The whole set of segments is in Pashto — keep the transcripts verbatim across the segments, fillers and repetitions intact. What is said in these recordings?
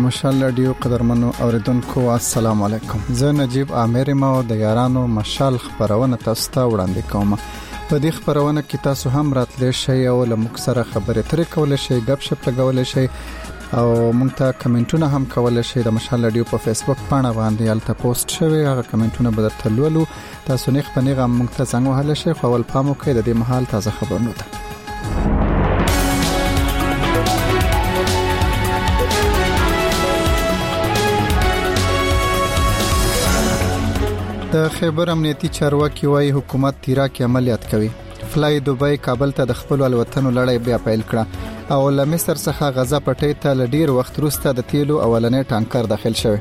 مشال رادیو قدرمنو اوریدونکو السلام علیکم. زه نجیب عامر ما د یارانو مشال خبرونه تاسو ته وړاندې کوم. په دې خبرونه کې تاسو هم راتلی شئ او له موږ سره خبرې ترې کولای شئ، غپ شپ لګولای شئ او موږ ته کمنټونه هم کولای شئ. د مشال رادیو په فیسبوک باندې باندې الته پوسټ شوی، هغه کمنټونه به درته لولو. تاسو نه خپنیغه موږ ته څنګه وهله شئ. خو ول پامو کې د دې محل تازه خبرونه ده. د خیبر امنیتي چارواکي وايي حکومت تیرا کې عملیات کوي. فلای دوبۍ کابل ته د خپل الوتنو لړۍ بیا پیل کړه او له مصر څخه غزا پټۍ ته لډیر وخت وروسته د تیلو اولنې ټانکر داخل شوی.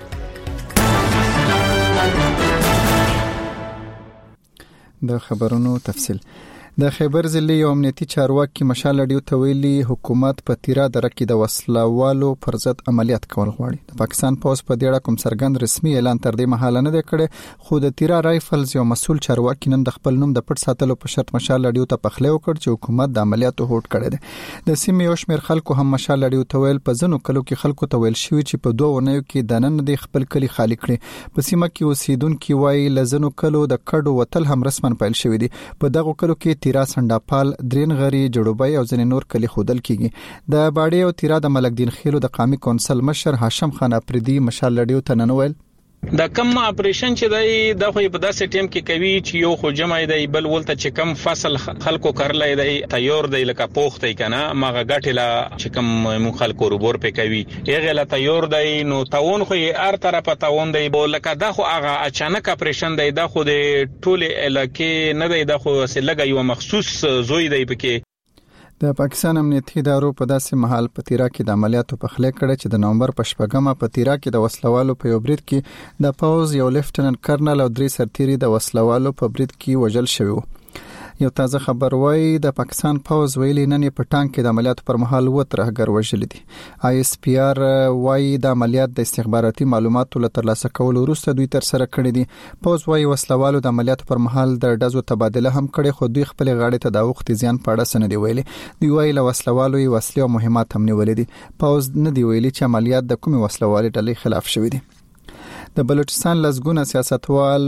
د خبرونو تفصیل. د خیبر ضلع یو امنیتي چارواکي مشال رادیو ته ویلي حکومت په تیرا دره کې د وسلوالو پر ضد عملیات کول غواړي. د پاکستان پولیس په دې اړه کوم څرګند رسمي اعلان تر دې مهاله نه دی کړی، خو د تیرا رایفلز یو مسؤل چارواکي نن د خپل نوم د پټ ساتلو په شرط مشال رادیو ته پخلی وکړ چې حکومت د عملیاتو هوډ کړی دی. د سیمې یو شمېر خلکو هم مشال رادیو ته ویل په ځینو کلو کې خلکو ته ویل شوی چې په دوه ونیو کې د نن د خپل کلی خالی کړي. په سیمه کې اوسیدونکو وايي لزنو کلو د کډو وتل هم رسمن پیل شوی دی. په دغه کلو کې تیرا سنداپال، درین غری، جړوبۍ او ځینې نور کلی خودل کیږي. د باډي او تیرا د ملک دین خیلو د قومي کونسل مشر هاشم خان افریدي مشال رادیو ته ننویل دا کم اپریشن چې دی د خو په داسې ټیم کې کوي چې یو خو جمع دی بل ولته چې کم فصل خلکو کړلای دی تیار دی لکه پوخ دی کنه ماغه غټلا چې کم مو خلکو روبور په کوي هغه لا تیار دی نو تاون خو یې ار طرفه تاون دی لکه دا خو هغه اچانک اپریشن دی دا خو د ټوله علاقې نه دی دا خو سلګه یو مخصوص زوی دی پکې. د پاکستان امنیتي ادارو په داسې محل په تیرا کې د عملیاتو په خله کړه چې د نومبر په شپږمه په تیرا کې د وسلوالو په یو برید کې د پاوز یو لیفټننټ کرنل او درې سرتیري د وسلوالو په برید کې وژل شوی. یو تازه خبر وایي د پاکستان پاوز ویلي نن په ټانک کې د عملیاتو پر مهال و ترهګر وژل دي. آی اس پی آر وایي د عملیات د استخباراتي معلوماتو له ترلاسه کولو وروسته دوی تر سره کړی دي. پاوز وایي وسلوالو د عملیاتو پر مهال د ډزو تبادله هم کړي، خو دوی خپل غاړې ته د وخت زیان پاړه سن دی ویلي. دوی وایي له وسلوالو یې وسلې او مهمات هم نیولې دي. پاوز نه دی ویلي چې عملیات د کومې وسلوالې ډلې خلاف شوی دي. د بلوچستان لزګونه سیاستوال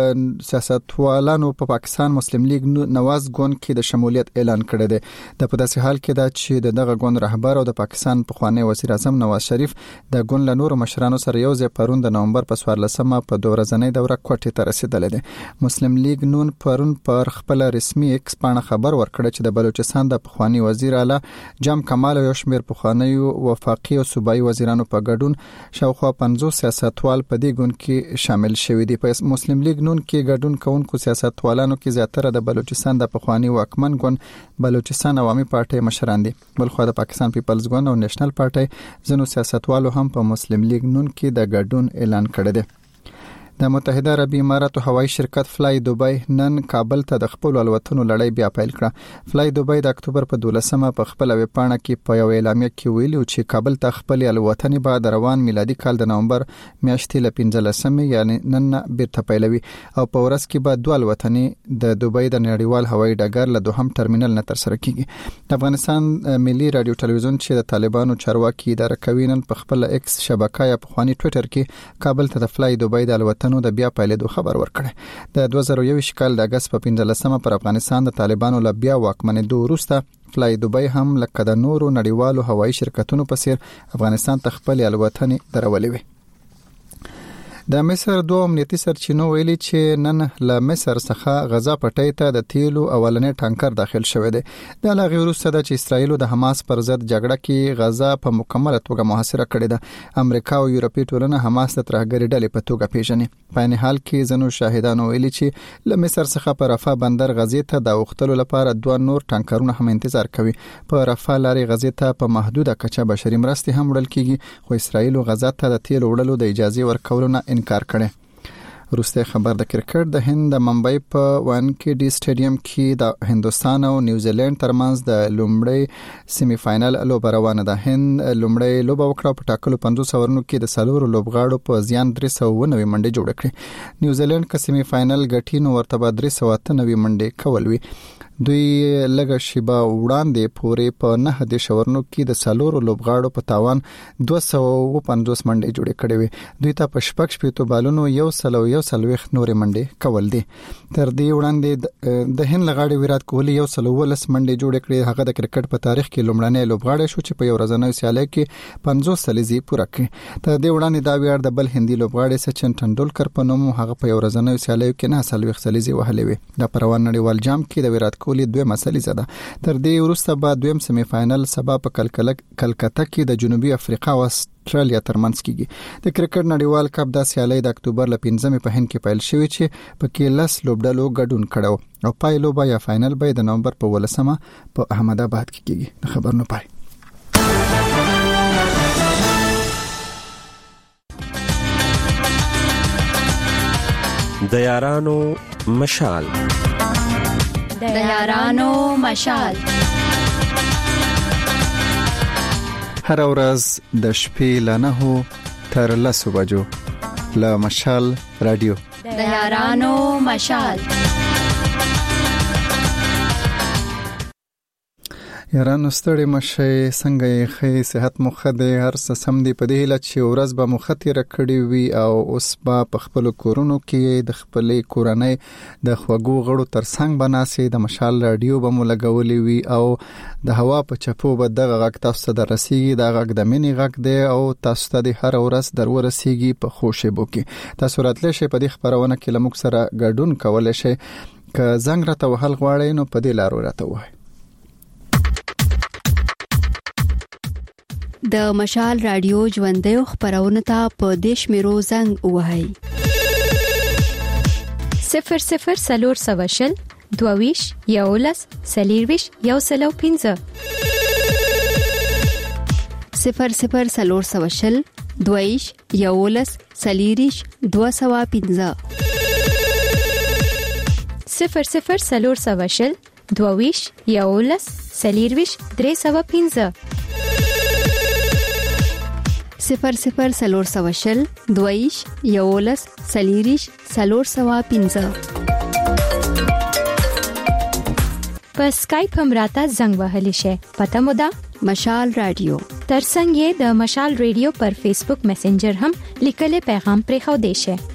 سیاستوالانو په پا پاکستان مسلم لیگ نواز ګوند کې د شمولیت اعلان کړی دی. د په داسې حال کې دا چې دغه ګوند رهبر او د پاکستان پخوانی وزیر اعظم نواز شریف د ګوند له نورو مشرانو سره یو ځای پرون د نومبر په څوارلسمه په دوه ورځنۍ دوره کوټې ته رسیدلی دی. مسلم لیگ نون پرون پر خپل رسمي ایکس باندې خبر ورکړ چې د بلوچستان د پخوانی وزیر اعلی جام کمال او شمیر پخوانی وفاقي او صوبایي وزیرانو په ګډون شاوخوا پنځوس سیاستوال په دې ګوند کې شامل شوی دي. په مسلم لیگ نون کې ګډون کوونکو سیاستوالانو کې زیاتره د بلوچستان د پخوانی واکمن ګوند بلوچستان عوامي پارټي مشران دي. بلخو د پاکستان پیپلز ګوند او نېشنل پارټي ځینو سیاستوالو هم په مسلم لیگ نون کې د ګډون اعلان کړی دی. د متحده عربی اماراتو هوایي شرکت فلای دوبۍ نن کابل ته د خپل الوتنو لړۍ بیا پیل کړه. فلای دوبۍ د اکتوبر په دولسمه په خپل ویب پاڼه کې په یو اعلامیه کې ویلي چې کابل ته خپل الوتنې بعد روان میلادي کال د نومبر میاشتې ل پنځلسمه یعنی نن بیرته پیلوي او په ورځ کې بعد دوه الوتنې د دوبۍ د نړیوال هوایي ډګر له دوهم ټرمینل نه تر سره کیږي. د افغانستان ملي رادیو ټلویزیون چې د طالبانو چارواکي اداره کوي نن په خپل ایکس شبکه یا په خواني ټوئیټر کې کابل ته د فلای دوبۍ د الوتنې نو د بیا پیلېدو خبر ورکړی. د دوه زره یوویشت کال د اگست په پنځلسمه پر افغانستان د طالبانو له بیا واکمنېدو وروسته فلای دوبۍ هم لکه د نورو نړیوالو هوایي شرکتونو په څیر افغانستان ته خپل الوتنې درولې وي. د مصر دوه امنیتي سرچینو ویلي چې نن له مصر څخه غزا پټۍ ته د تیلو اولنې ټانکر داخل شوی دی. د لغې وروسته د چې اسرائیل د حماس پر ضد جګړه کې غزا په مکمله توګه محاصره کړې ده. امریکا او یورپي ټولنه حماس د ترهګرۍ ډلې په توګه پیژني. په ان حال کې ځینو شاهدانو ویلي چې له مصر څخه په رفح بندر غزې ته د وختلو لپاره دوه نور ټانکرونه هم انتظار کوي. په رفح لارې غزې ته په محدوده کچه بشري مرستې هم وړل کیږي، خو اسرائیل غزا ته د تیل وړلو د اجازه ورکولو نه انکار کړي. وروسته خبر د کرکټ د هند د ممبئی په وانکډي سټیډیم کې د هندستان او نیوزیلند ترمنځ د لومړی سیمی فائنل لوبه روانه ده. هند لومړی لوبه وکړه په ټاکلو پنځوس اورونو کې د څلورو لوبغاړو په زیان درې سوه نوي منډې جوړ کړې. نیوزیلند که سیمی فائنل ګټي نو ورته به درې سوه اته نوي منډې کول وي. دوی لږه شیبه وړاندې پورې په نه د شورنو کې د سالورو لوبغاړو په تاوان دوه سوه پنځوس منډې جوړې کړې وي. دوی ته په شپږ شپېتو بالونو یو سل او یو څلوېښت نورې منډې کول دي. تر دې وړاندې د هند لغاړي ویرات کوهلي یو سل ولس منډې جوړې کړې. هغه د کرکټ په تاریخ کې لومړنی لوبغاړی شو چې په یو ورځنۍ سیالۍ کې پنځوس سلیزې پوره کړې. تر دې وړاندې دا ویاړ د بل هندي لوبغاړي سچن ټنډولکر په نوم هغه په یو ورځنۍ سیالیو کې نه څلوېښت سلیزې وهلې وي. د پروان نړیوال جام کې د ویرات کوهلي دوه مسلیزه ده. تر دې وروسته بعد دویم سیمی فائنل سبا په کلکته کې د جنوبي افریقا او استرالیا ترمنځ کیږي. د کرکټ نړیوال کپ د سیالۍ د اکتوبر ل پنځمې په هند کې پیل شوی چې په کې لس لوبډلو ګډون کړو او پای لوبه یا فائنل به د نومبر په ولسمه په احمد آباد کې کیږي. د خبر نو پای. د یارانو مشال د یارانو مشال هر ورځ د شپې ل نهو تر لسو بجو له مشال رادیو د یارانو مشال. یارانو ستړي مشه څنګه یې خې صحت مو خده هر څه سم دی په دې لچ ورځ به مخاطره کړی وي او اوس به په خپل کورونو کې د خپلې کورنۍ د خوګو غړو ترڅنګ بناسي د مشال رادیو به مو لګولې وي او د هوا په چپو به دغه غږ تاسو ته درسیږي. دا غږ د مینې غږ دی او تاسو ته د هر ورځ در ورسیږي په خوشبو کې. تاسو راتلی شئ په دې خبرونه کې لمک سره ګډون کولای شئ. که زنګ راته وهل غواړئ نو په دې لارو راته وایي. د مشال رادیو ژوندۍ خبرونه ته په دیش میرو زنګ وهاي صفر صفر سلور سواشل دوویش یولس سلیرویش یو سلو پینزه صفر صفر سلور سواشل دوویش یولس سلیریش دو سوا پینزه صفر صفر سلور سواشل دوویش یولس سلیرویش درې سوا پینزه صفر صفر سلور سواشل دویش یولس سلیریش سلور سوا پینزه. په سکایپ هم راته زنګ وهلی شي. پته مو ده مشال رادیو. ترڅنګ یې د مشال رادیو پر فیسبوک میسنجر هم لیکل پیغام پرې خو دی شي.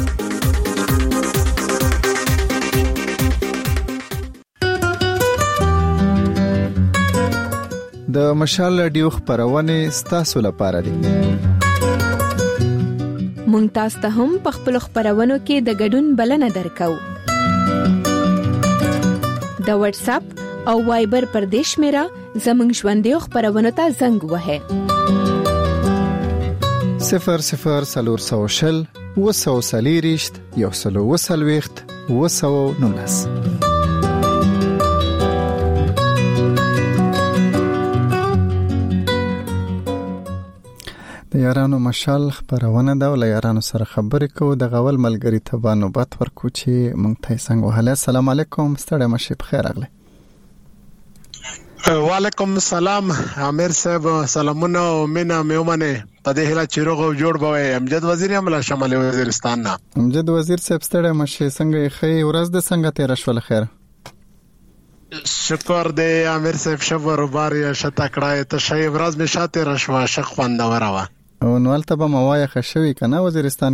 د مشال رادیو خبرونه ستاسو لپاره دي. مونږ تاسو ته هم په خپل خبرونو کې د ګډون بلنه درکو. د واتس اپ او وایبر پر دیش میرا زمنګ ژوندۍ خبرونه ته زنګ وهه. صفر صفر سلور سوشل وسو سلیریشت یو سلو وسلويخت وسو نونس. د یارانو مشال خبرونه دا ول یارانو سره خبرې کو د غول ملګری ته باندې بات ورکو چې مونږ ته څنګه وهله. السلام علیکم ستړي مشه بخیر اغله. وعلیکم السلام امیر صاحب سلامونه او مینا میومنه په دې هله چیرغه جوړ بوي. امجد وزیر عمله شمال وزیرستان نه. امجد وزیر صاحب ستړي مشه څنګه خې ورځ د څنګه تیر شول خیر. شکر دې امیر صاحب شبر باریا شتا کړای ته شی ورځ می شاته رشوا شخ خوندور وا او نوالته به موای خشوي کنه وزیرستان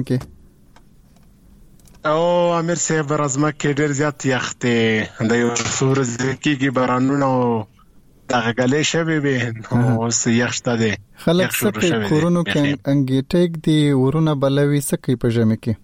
کې. او امیر صاحب رزمه کې ډیر زیات یخته د یو سورز کېږي بارانونه دغه غلې شوي به او سیخته دي خلک څه کورونو کې انګیټیک دی ورونه بلوي سکه په جمع کې.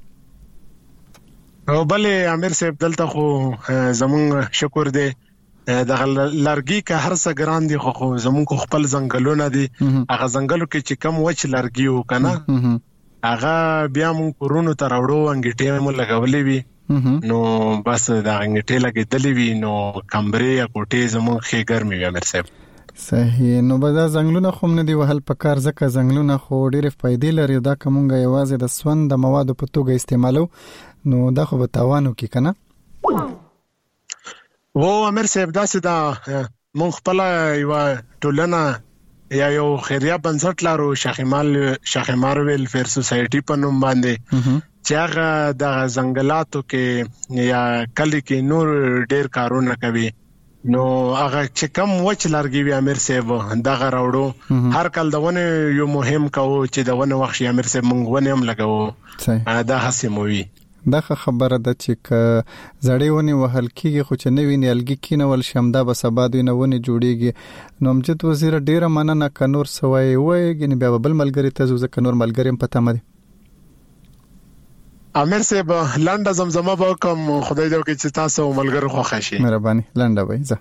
او بلې امیر صاحب دلته خو زمون شکر دی د لرګي که هر څه ګران دي خو زمونږ خپل ځنګلونه دي. هغه ځنګلو کې چې کم وچ لرګي و کنه هغه بیا مونږ کورونو ته راوړو انګیټې مو لګولې وي نو بس دا انګیټې لګېدلې وي نو کمبرې یا کوټې زمونږ ښې ګرمې وي امیر صاحب. صحیح. نو به دا ځنګلونه خو نه دی وهل پکار ځکه ځنګلونه خو ډېرې فائدې لري. دا کومه یوازې د سون د موادو په توګه استعمالو نو دا خو به تاوانو کې کنه. و امیر صاحب داسې دا مونږ خپل یو ټولنه یا یو خیریه بنسټ لرو شاخمال شاخمار ویلفیر سوسایټي په نوم باندې چې هغه د ځنګلاتو کې یا کلی کې نور ډیر کارونه کوي نو هغه چې کم وچ لرګي وي امیر صاحب دغه راوړو هر کال د ونه یو مهم کوو چې د ونه وخت امیر صاحب مونږ ونه هم لګاو دا هڅه مو وي دا خبره ده چې ک زړې ونی وهل کیږي خو چې نوې نیلګي کینول شمدا به سبا دوی نه ونی جوړیږي نو امجد وزیر ډیره مننه کنور سوای وایي بیا بل ملګری ته زو کنور ملګری په تمه دي امیر صاحب لنډه زمزمه به کوم خدای دې وکړي چې تاسو ملګری خوښ شي مهرباني لنډه وای زه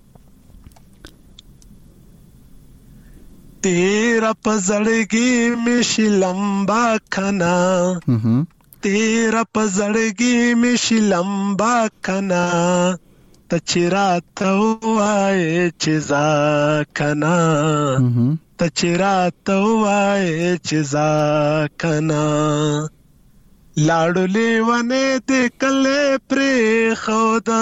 تیرا پزړګي مشي لمبا کنا تیرا پزړګي مشي لمبا کنا تچرا توای چزا کنا تچرا توای چزا کنا لاړو لیوانه دې کله پرې خودا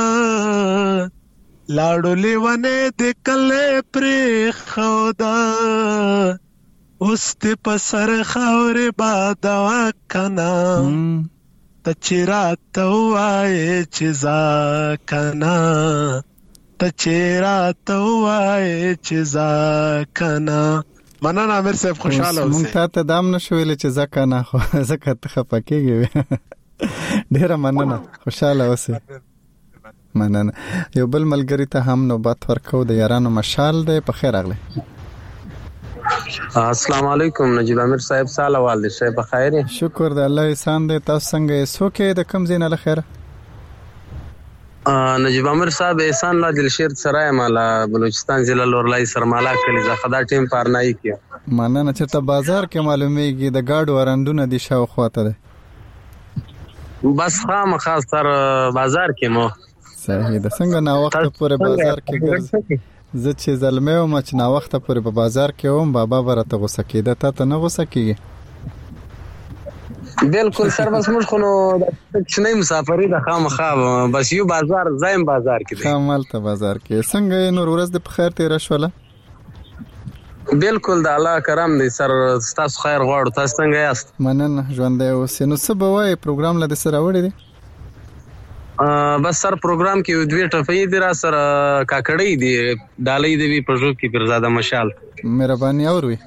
لاړو لیوانه دې کله پرې خودا اوس ته پسر خاورې بادوا کنا تچرا توای چزا کنا تچرا توای چزا کنا مننه امیر صاحب خوشاله اوسئ مونږ ته دام نشویل چې ځکه نه خو ځکه ته خپکیږي ډیره مننه خوشاله اوسئ مننه یو بل ملګری ته هم نوبت ورکو د یارانو مشال دی په خیر اغله السلام علیکم نجیب امیر صاحب ساله والد شه په خیر شکر د الله احسان دی تاسو څنګه سوکې د کم زین له خیر نجیب امیر صاحب احسان الله دلشیر سرای مالا بلوچستان ضلع لورلای سرمالا کلی زخدا ټیم پارنای کیو مننه چې ته بازار کې معلومیږي د گاډو ورندونه دي شاو خواته ده بس خام خاص تر بازار کې مو صحیح ده څنګه نا وخت پورې بازار کې ګرځي زه چې زلمه او مچ نا وخت پورې په بازار کې وم بابا ورته غوسه کېده ته ته نه غوسه کېږي بالکل سر بس موږ خو نو چې نه مسافرې د خامخا بس یو بازار زایم بازار کې دی خامل ته بازار کې څنګه نور ورځ د خیر تیر شوله بالکل د الله کرم دی سر تاسو خیر غواړو تاسو څنګه یاست مننه ژوندې اوسې نو څه به وایي پروګرام له سره وړي دي بس سر پروګرام کې دوی ټفې دي را سره کاکړې دي ډالۍ دی په جو کې پرزاده مشال مهرباني اوروي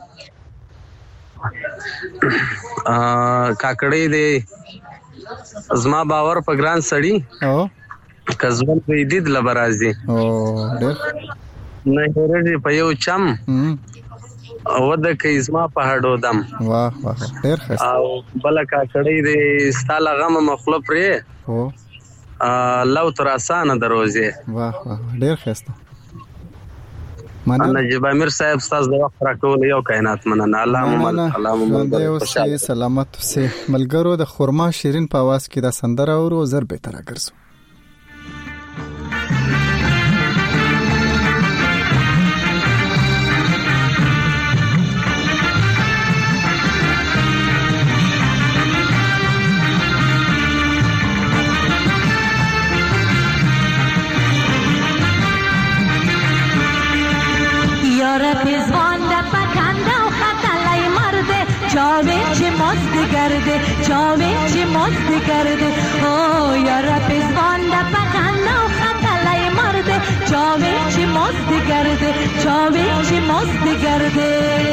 کاکړې دی زما باور په ګران سړی او کزول په دید لبرازي او ډېر نه هرې په یو چم او د کیزما په هډو دم واه واه ډېر ښه او بل کاکړې دی ستاله غم مخلوق پرې او لو تر اسانه دروځي واه واه ډېر ښه نجیب امیر صاحب تاسو د وخت راکول یو کائنات مننه الله مل الله مل خوشاله سلامت سه ملګرو د خرما شیرین په आवाज کې د سندره او زر به تر ګرځو پیزوان در پکنده و خطلای مرده چاوه چه مست کرده چاوه چه مست کرده او یارا پیزوان در پکنده و خطلای مرده چاوه چه مست کرده چاوه چه مست کرده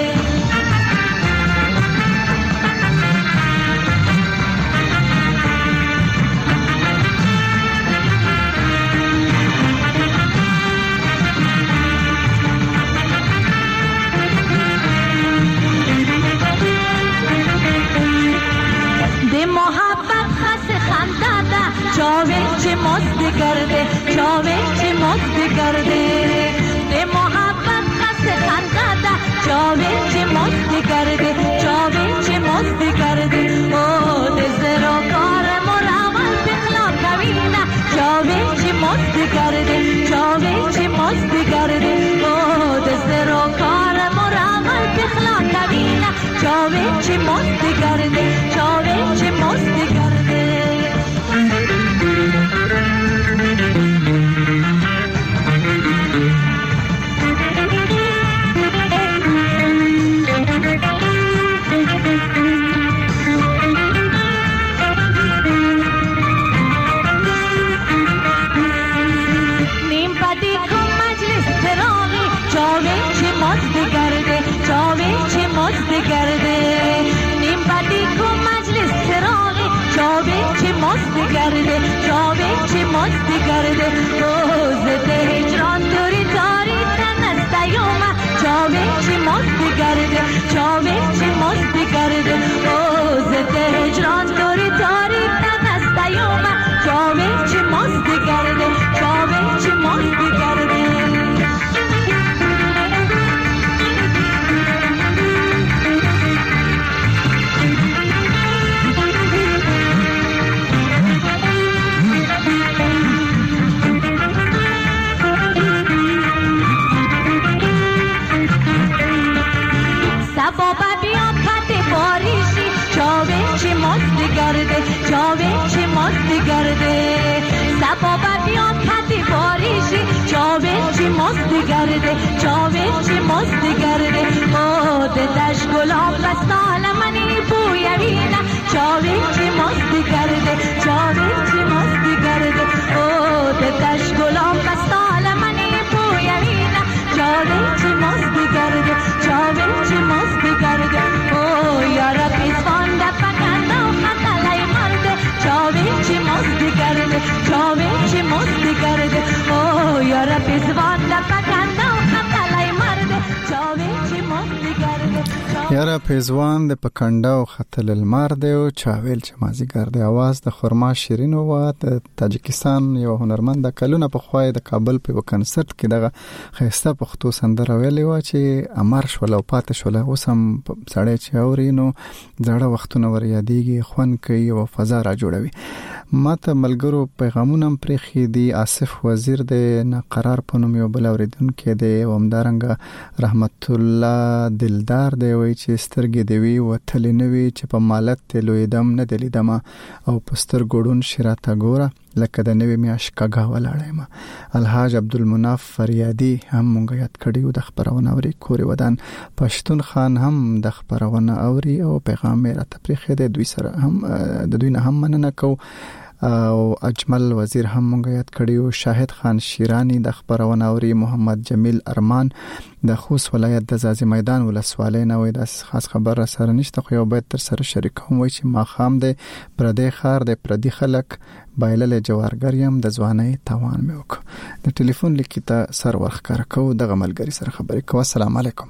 چاوه چه مست کرده چاوه چه مست کرده به محبت قصد خنده ده چاوه چه مست کرده چاوه چه مست کرده او دزر و کار مراول بخلا کوینه چاوه چه مست کرده چاوه چه مست کرده او دزر و کار مراول بخلا کوینه چاوه چه مست کرده چاوه چه مست کرده مست گرده جامه چه مست گرده روز هجران دوری داری تنستیوم جامه چه مست گرده جامه چه مست گرده روز هجران دوری داری تنستیوم جامه چه مست گرده جامه چه مست گرده بابا بیا خط باریشی جامه چه مست گرده جامه چه مست گرده بابا بیا خط باریشی جامه چه مست گرده جامه چه مست گرده خود دش گلاب بستال منی بویوینا جامه چه مست گرده جامه چه مست گرده خود دش گلاب بستال منی بویوینا جامه چه مست گرده جامه چه مست گرده او یارا پیسان دا پکندا و خطلای مرده جامه چه مست گرده جامه چه مست گرده او یارا پیسان دا پکندا و خطلای مرده جامه چه مست گرده یارا پیزوان د پکندا او خطل المار دی او چاویل چې مازیګر دی आवाज د خرما شیرین او د تاجکستان یو هنرمند کلونه په خوای د کابل په کنسرت کې دغه خيسته پښتو سندره ویلې و چې امر شول او پات شول اوس هم سړی چې اورینو زړه وختونه ور یادېږي خون کوي او فضا را جوړوي ماته ملګرو پیغامونه پرې خېدي آصف وزیر د ناقرار پونم یو بل اوریدونکو دی او همدارنګه رحمت الله دلدار دی وی چې سترګې دی وی وتل نه وی چې په مالت تلویدم نه دلیدم او پستر ګډون شراته ګوره لکه د نوې میاش کاګه ولاړم الحاج عبدالمناف فریادی هم مونږ یاد کړیو د خبرونه اوري کوري ودان پښتون خان هم د خبرونه اوري او پیغام یې راته پرې خېده دوی سره هم د دوی نه هم مننه کو او اجمل وزیر هم مونږ یاد کړیو شاهد خان شیرانی د خبرونه اوري محمد جمیل ارمان د خوست ولایت د زازی میدان ولسوالۍ نه وای د خاص خبر سره نشته خو یو باید تر سره شریکوم وای چې ما خام د پردې خار د پردې خلک بایلل جوارګریم د ځواني توان مې وک د ټلیفون لیکته سر ورخکار کو د غملګری سره خبرې کو السلام علیکم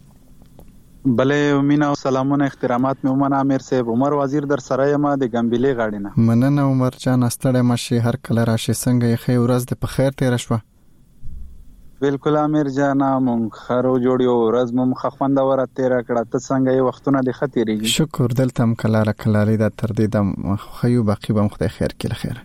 بله مینا او سلامونه احترامات مې عمر عامر صاحب عمر وزیر در سره یم د ګمبلې غاړې نه مننه عمر جان استړې مشي هر کله راشي څنګه یې خیر ورځ د په خیر تیر شوه بالکل امیر جان مونږ خرو جوړیو ورځ مو مخخوند ور تیر کړه ته څنګه یې وختونه د خطرېږي شکر دلته م کله را کله لري د تر دې د خيو باقی به مخته خیر کله خیر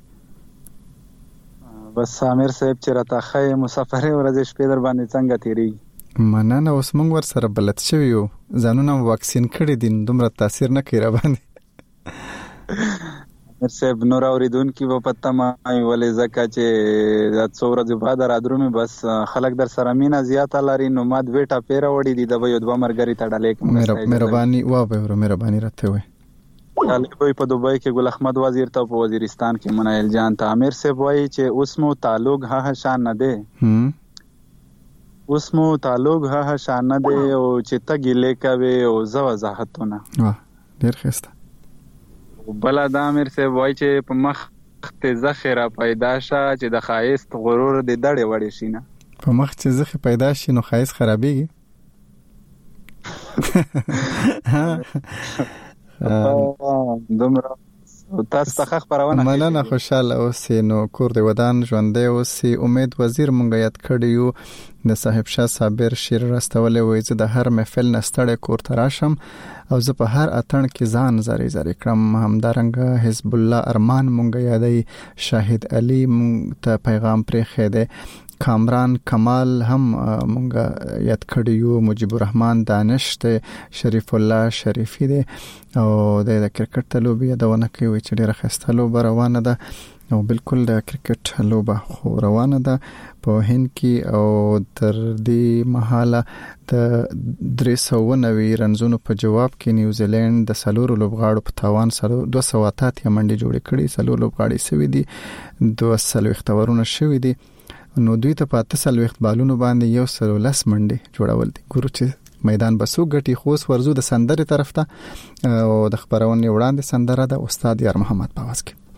بس امیر صاحب چې راته خې مسافر ورځ شپې در باندې څنګه تیریږي مننه اوس موږ ور سره بلد شو یو ځانونه واکسین کړی دین دومره تاثیر نه کوي را باندې امیر صاحب نور اوریدونکو په پته ما ولې زکه چې د څو ورځې بعد رادرو مې بس خلک در سره مینا زیاته لري نو ماد ویټا پیرا وړي دي د یو دوه مرګري تړلې کوم مهرباني وا به مهرباني راته وي طالب په دوبۍ کې ګل احمد وزیر ته په وزیرستان کې منایل جان ته امیر صاحب وایي چې اوس مو تعلق ها شان نه دی اوس مو تعلق ها شان نه دی او چې ته ګیلې کوي او زو وضاحتونه واه ډیر ښه بل د امیر صاحب وایي چې په مخ ته ذخیره پیدا شه چې د خایست غرور د دړې وړې شي نه په مخ چې ذخیره پیدا شي نو خایست خرابېږي دومره تاسو ته خبرونه مننه خوشاله اوسې نو کور دی ودان ژوندې اوسې امید وزیر مونږ یاد کړیو د صاحب شاه صابر شیر راستولې وې چې د هر محفل نستړې کور تراشم او زه په هر اتن کې ځان زری زری کړم همدارنګه حزب الله ارمان مونږ یادې شاهد علي مونږ ته پیغام پرې خېده کامران کمال هم مونږ یاد کړیو مجيب الرحمن دانش ته شریف الله شریفی دی او د کرکټ لوبي دونه کوي چې ډیره خسته لوب روانه ده او بالکل د کرکټ لوبه خو روانه ده په هند کې او تر دې مهاله د درې سوه نوي رنزونو په جواب کې نیوزیلند د سلور لوبغاړو په تاوان سره دوه سوه اتیا منډي جوړې کړې سلور لوبغاړي سوي دي دوه سلو اختبارونه شوي دي نو دوی ته پاته سلو اختبارونو باندې یو سلو لس منډي جوړول دي ګورو چې میدان بسو غټي خوس ورزو د سندرې طرف ته او د خبرونه وړاندې سندره د استاد یار محمد پاوس کې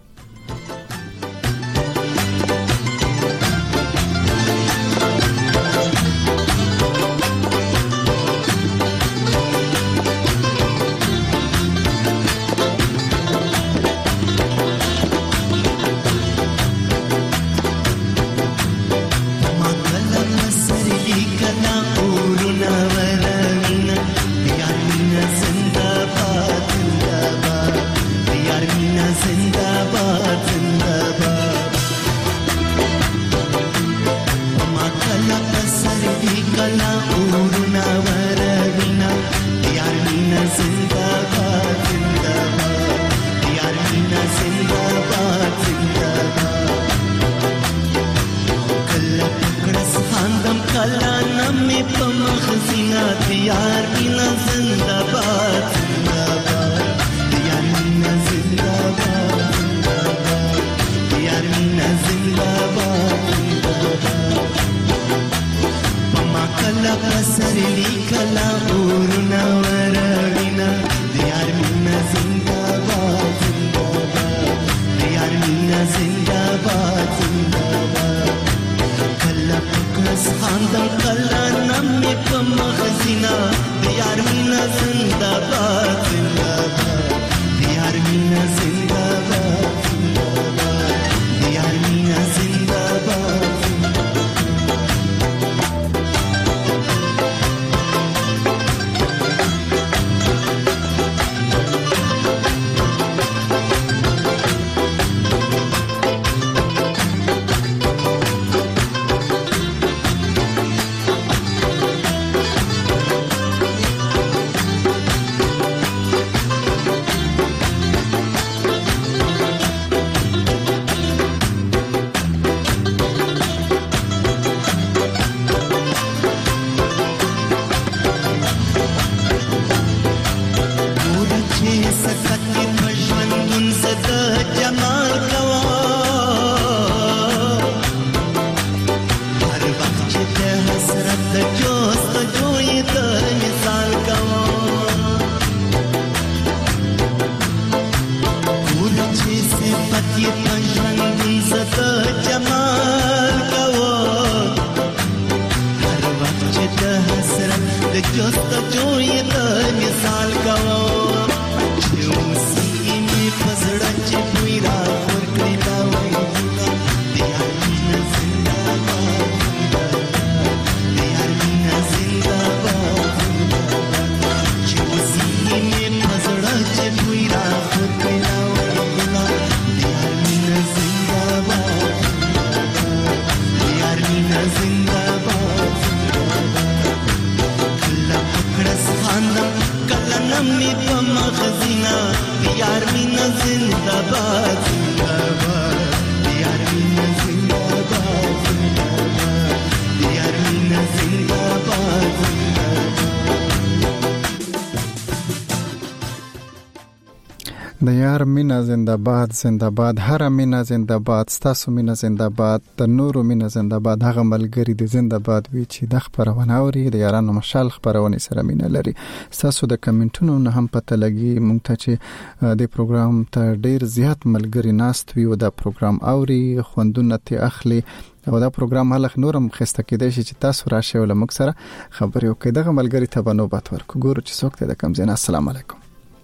د یار مینا زنده‌باد زنده‌باد هر مینا زنده‌باد ستاسو مینا زنده‌باد د نورو مینا زنده‌باد هغه ملګری د زنده‌باد وی چې د خبرونه اوري د یارانو مشال خبرونه سره مینا لري. ستاسو د کمنټونو نه هم پته لګي مونږ ته چې د پروګرام ته ډیر زیات ملګری ناست وي او د پروګرام اوري خوندونه ته اخلي او دا پروګرام هلخ نورم خسته کېدای شي چې تاسو راشئ ول موږ سره خبرې وکړئ. دغه ملګری ته به نوبت ورکو. ګورو چې څوک ته د کم زین. السلام علیکم.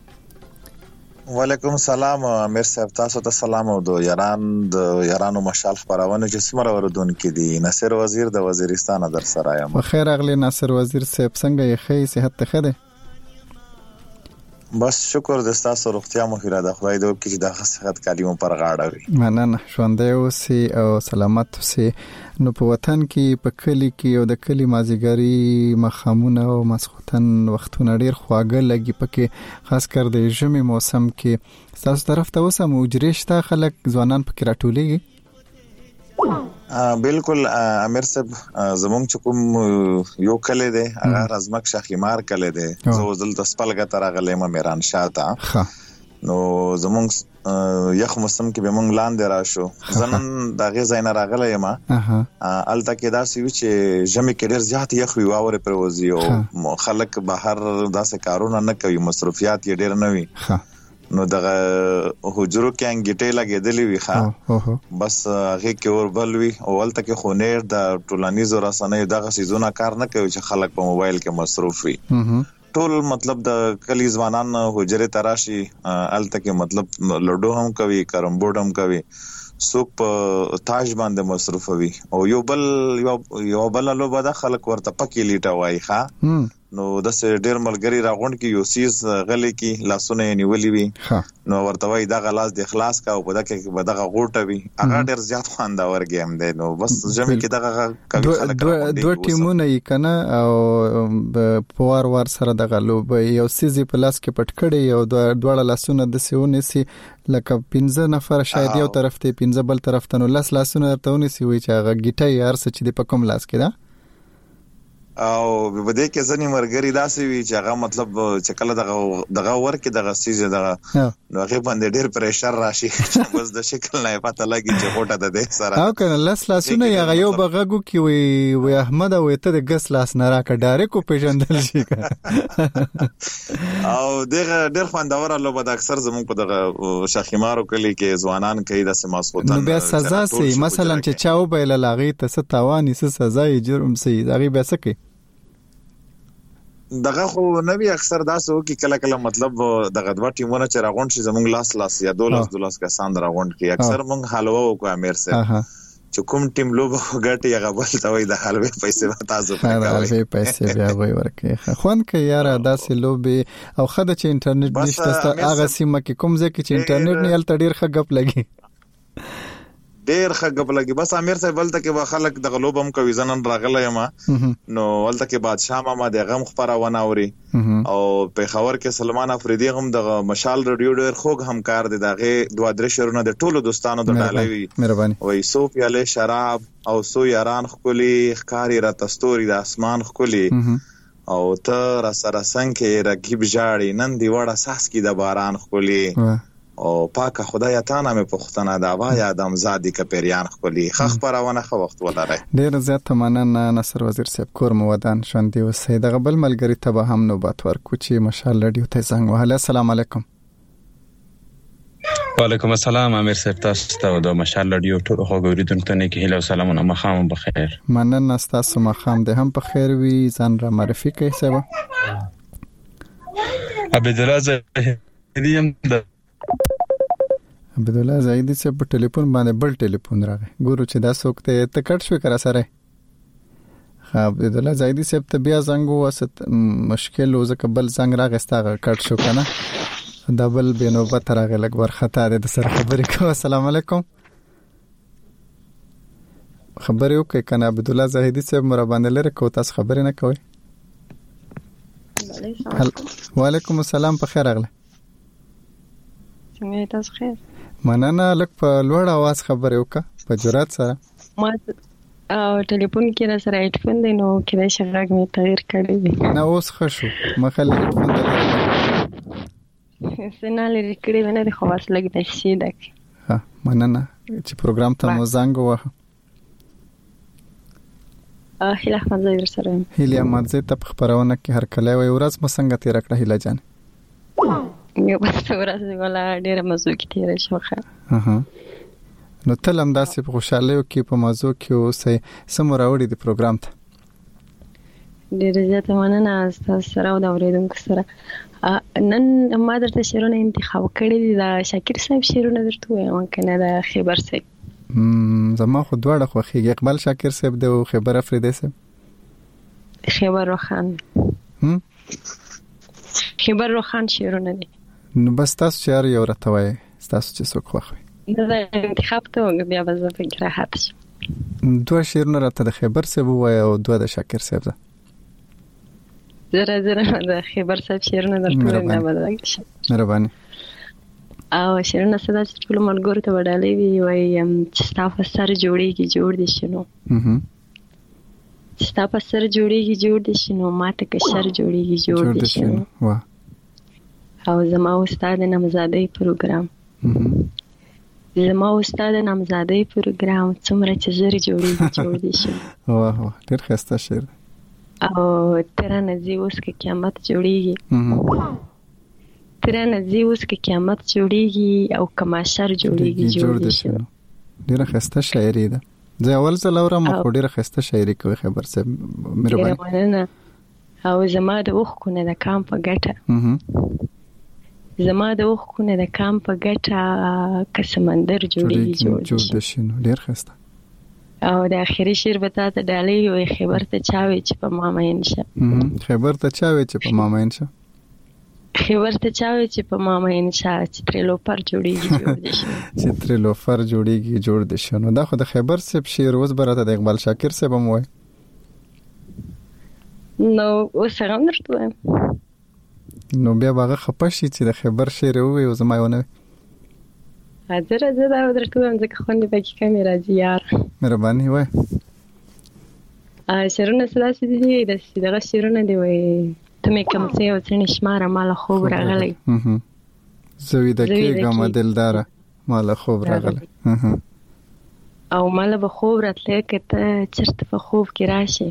وعلیکم السلام امیر صاحب، تاسو ته سلام او د یاران د یارانو مشال خبرونه چې سمره وردون کې دي. ناصر وزیر د وزیرستان در سره یم. بخیر اغلی ناصر وزیر صاحب، څنګه یې؟ ښه صحت ته ښه ده؟ بس شکر د تاسو روغتیا مو خیره ده. خدای دې وکړي چې د صحت کالیمو پر غاړه وي. مننه. ژوندی اوسئ او سلامت اوسئ. نو په وطن کې په کلی کې او د کلی مازیګری مخامونه او مسخوتن وختونه ډیر خواږه لګي پکې، خاص کر د ژمي موسم کې. تاسو طرف ته اوسه موجری شته خلک ځوانان پکې راټولېږي؟ بالکل امیر صاحب، زمونږ چې کوم یو کلی دی هغه رزمک شاخیمار کلی دی. زه وزل د سپلګه تر غلې م میران شاته. نو زمونږ یخ موسم کې به مونږ لاندې راشو. زنن دغه زین راغله یم الته کې دا سی چې ژمي کې ډیر زیات یخ وی واور پروزي او خلک بهر داسې کارونه نه کوي، مصرفيات یې ډیر نه وي. نو دغه حجرو کې انګیټې لګېدلې وي ښه بس هغه کې اور بل وي او ولته کې خونیر د ټولنیزو رسنیو دغه سيزونه کار نه کوي چې خلک په موبایل کې مصروف وي ټول مطلب د کلی ځوانان حجره تراشي الته کې مطلب لوډو هم کوي کارم بورډ هم کوي څوک په تاج باندې مصروف وي او یو بل یو بل له بده خلک ورته پکې لیټه وای ښا نو د ډېر ملګری راغونډ کې یو سیز غلې کې لاسونه نیولې وي نو ورته وای دا غلاس د اخلاص کا او په دغه کې په دغه غوټه وي هغه ډېر زیات خوانداور گیم دی نو بس جمع کې دغه کوي خلک دوه ټیمونه یې کنه او په وار وار سره دغه لوب یو سیز په لاس کې پټ کړي او دوه لاسونه د سیونه سي لکه پنځه نفر شاید یو طرف ته پنځه بل طرف ته نو لاس لاسونه ته ونیسي وي چې هغه گیټای هر څه چې په کوم لاس کې دا او په دې کې ځنی مرګري داسې وی چې هغه مطلب چې کله دغه دغه ورکه دغه سیز دغه نو هغه باندې ډېر پریشر راشي بس د شکل نه پته لګي چې غوټه د دې سره او کنه لاس لاسونه هغه یو بغاګو کې وی وی احمد او ته د ګس لاس نه راکړه ډایرکټ کو پیژندل شي او دغه ډېر خواندور له بد اکثر زموږ په دغه شاخیمارو کلی کې ځوانان کوي د سماسوتن نو بیا سزا سي مثلا چې چاو به لاغي ته څه تاوان څه سزا جرم سي هغه به څه کوي دغه خو نبی اکثر داسو کې کله کله مطلب دغه دوه ټیمونه چې راغونډ شي زموږ لاس لاس یا دولس دولس کسان راغونډ کی اکثر مونږ حلوا وکړو امیر سره چې کوم ټیم لوب غټي هغه بل ته وای د حلوا پیسې تاسو پکاوي پیسې بیا وای ورکه خوان کې یار داسې لوب او خدای چې انټرنیټ نشته هغه سیمه کې کوم ځکه چې انټرنیټ نه هلته ډیر ښه غپ لګي ډیر ښه غپ لګي بس امیر صاحب ولته کې خلک د غلوب هم کوي ځنن راغله یم نو ولته کې بادشاہ ماما د غم خبرونه اوري او په خبر کې سلمان افریدی هم د مشال رادیو ډیر خوږ همکار دي دغه دوه درې شهرونه د ټولو دوستانو د ډالوي مهرباني وای سو پیاله شراب او سو یاران خولي ښکاری را تستوري د اسمان خولي او ته را سره څنګه رقیب جاړي نن دی وړه ساس کې د باران خولي او پاکه خدای تعالی مې پختنه دا وای ادم زادي کپریان خولي خخ پرونه خو وخت ولرای ډیر زیات مننه نصر وزیر صاحب کور مودان شاندي او سید غبل ملګری ته هم نوبت ورکو چې ماشاءالله ډیو ته څنګه وهله السلام علیکم وعلیکم السلام امیر صاحب تاسو ته د ماشاءالله ډیو ټول خو ګوریدونکو ته نه کې هیله سلامونه مخام بخیر مننه تاسو مخام ده هم په خیر وي ځان را معرفي کوي سبا عبد الله زهدی هم د عبد الله زاهدی چې په ټلیفون باندې بل ټلیفون راغی ګورو چې دا څوک ته تکټ شو کرا سره عبد الله زاهدی چې ته بیا زنګ وسط مشکل و زکه بل زنګ راغستا کټ شو کنه دبل بنوبت راغی لګ ور خطا ده سره خبرې کو السلام علیکم خبرې وکړه کنه عبد الله زاهدی چې مر باندې لره کو تاسو خبرې نه کوي وعلیکم السلام په خیر اغله څنګه تاسو خیر مننه لک په لوړ आवाज خبرې وکړه په جرأت سره ما او ټلیفون کې را سره هډفون دی نو کې دا شغاګ می تغیر کړی دی نه اوس خشو مخه هډفون دی سنال ریکړې ونه د خواص لګ د شي دک ها مننه چې پروګرام ته مو زنګ وه اه هله احمد زیر سره هله احمد زه ته خبرونه کې هر کله وي ورځ مسنګ تیر کړه هله جان یو بس ورځ ولا ډېر مزو کې تیر شوخه اها نو تلم داسې په خوشاله کې په مزو کې اوسې سمراوړي د پروګرام ته ډېر زیات مننه تاسو سره او د اوریدونکو سره نن ما درته شیرونه انتخاب کړی دي د شاکر صاحب شیرونه درته وایم کنه د خبر صاحب زما خو دواړه خو خېږي اقبال شاکر صاحب د خبر افریدی صاحب خبر روخان هم خبر روخان شیرونه دي نو بس تاسو چاره یو راتوي تاسو چې څوک خوښوي دا انتخاب ته بیا به زه فکر راحت شم دوه شیرونه راته د خبر صاحب وای او دوه د شاکر صاحب ده زره زره د خبر صاحب شیرونه درته نه بدل شي مهرباني او شیرونه صدا چې ټول ملګرو ته وډالې وی وای چې تاسو سره جوړیږي جوړ دي شنو اها چې تاسو سره جوړیږي جوړ دي شنو ماته که سره جوړیږي جوړ دي شنو وا او زما استاد نامزادۍ پروګرام زما استاد نامزادۍ پروګرام څومره چې زری جوړیږي جوړ دي شنو واه واه ډېر ښه شعر او ترانه زی اوس کې قیامت جوړیږي تر نه زی اوس کې قیامت جوړیږي او کماشر جوړیږي جوړ دي شنو. ډیره خسته شاعري ده. زه اول ځل اورم خو ډیره خسته شاعري کوي خبر صاحب مهرباني. او زما د اوخ کو نه د کام په ګټه زما د اوخ کو نه د کام په ګټه که سمندر جوړیږي جوړ دي شنو. ډیر خسته. او د اخري شعر به تاسو ډالۍ او خبر ته چاوي چې په ما مین شه. خبر ته چاوي چې په ما مین شه. خبر ته چاوي چې په ما مین شه چې تر لوفر جوړیږي جوړ دي شنو. چې تر لوفر جوړیږي جوړ دي شنو. دا خو د خبر صاحب شعر اوس برته د اقبال شاکر صاحب هم وای. نو اوس څنګه درته نو بیا باغه خپشي چې د خبر شعر وي او زما یونه حاضر زه دا درته وایم ځکه خوندې پکې کمی راځي یار. مهرباني وای. ا شعرونه سلاسي دي د دغه شعرونه دی وای ته مې کوم څه او څه نشماره مال خوب راغلی. هم زوی د کېګه مدلدار مال خوب راغلی. او مال به خوب راتله کته چرته په خوب کې راشي.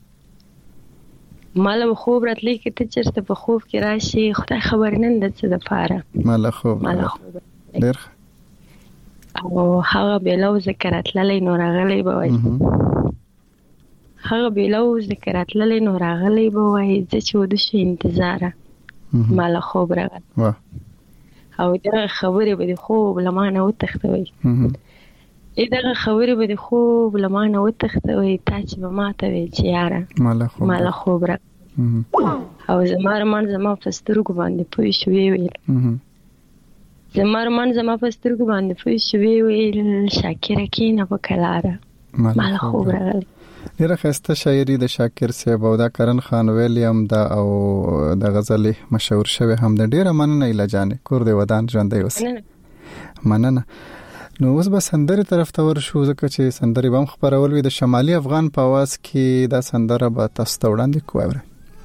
مال به خوب راتله کته چرته په خوب کې راشي. خدای خبر نن د څه د پاره مال خوب مال خوب ډېر. او هغه بلو ذکرات للی نور غلی به وای. هغه بلو ذکرات للی نور غلی به وای چې چود شي انتظار مال خوب راغلی. واه. او دا خبره به خوب لمانه وتختوي. ای دا خبره به خوب لمانه وتختوي تا چې به ماته وی چې یاره مال خوب مال خوب را. او زمار من زما پسترګو باندې پوي شوې ویل. زمار من زما پسترګو باندې پوي شوې ویل شاکر کینه په کلاره مال خوب راغلی. ډیره خسته شاعري د شاکر صاحب او دا کرن خان ویلیم دا او د غزل مشهور شوی هم د ډیره مننه الهجانه کور دی ودان ژوندې اوس مننه. نو اوس به سندري طرف ته ورشو ځکه چې سندري بم خبرول وي د شمالي افغان په आवाज کې دا سندره به تاسو ته وړاندې کوو.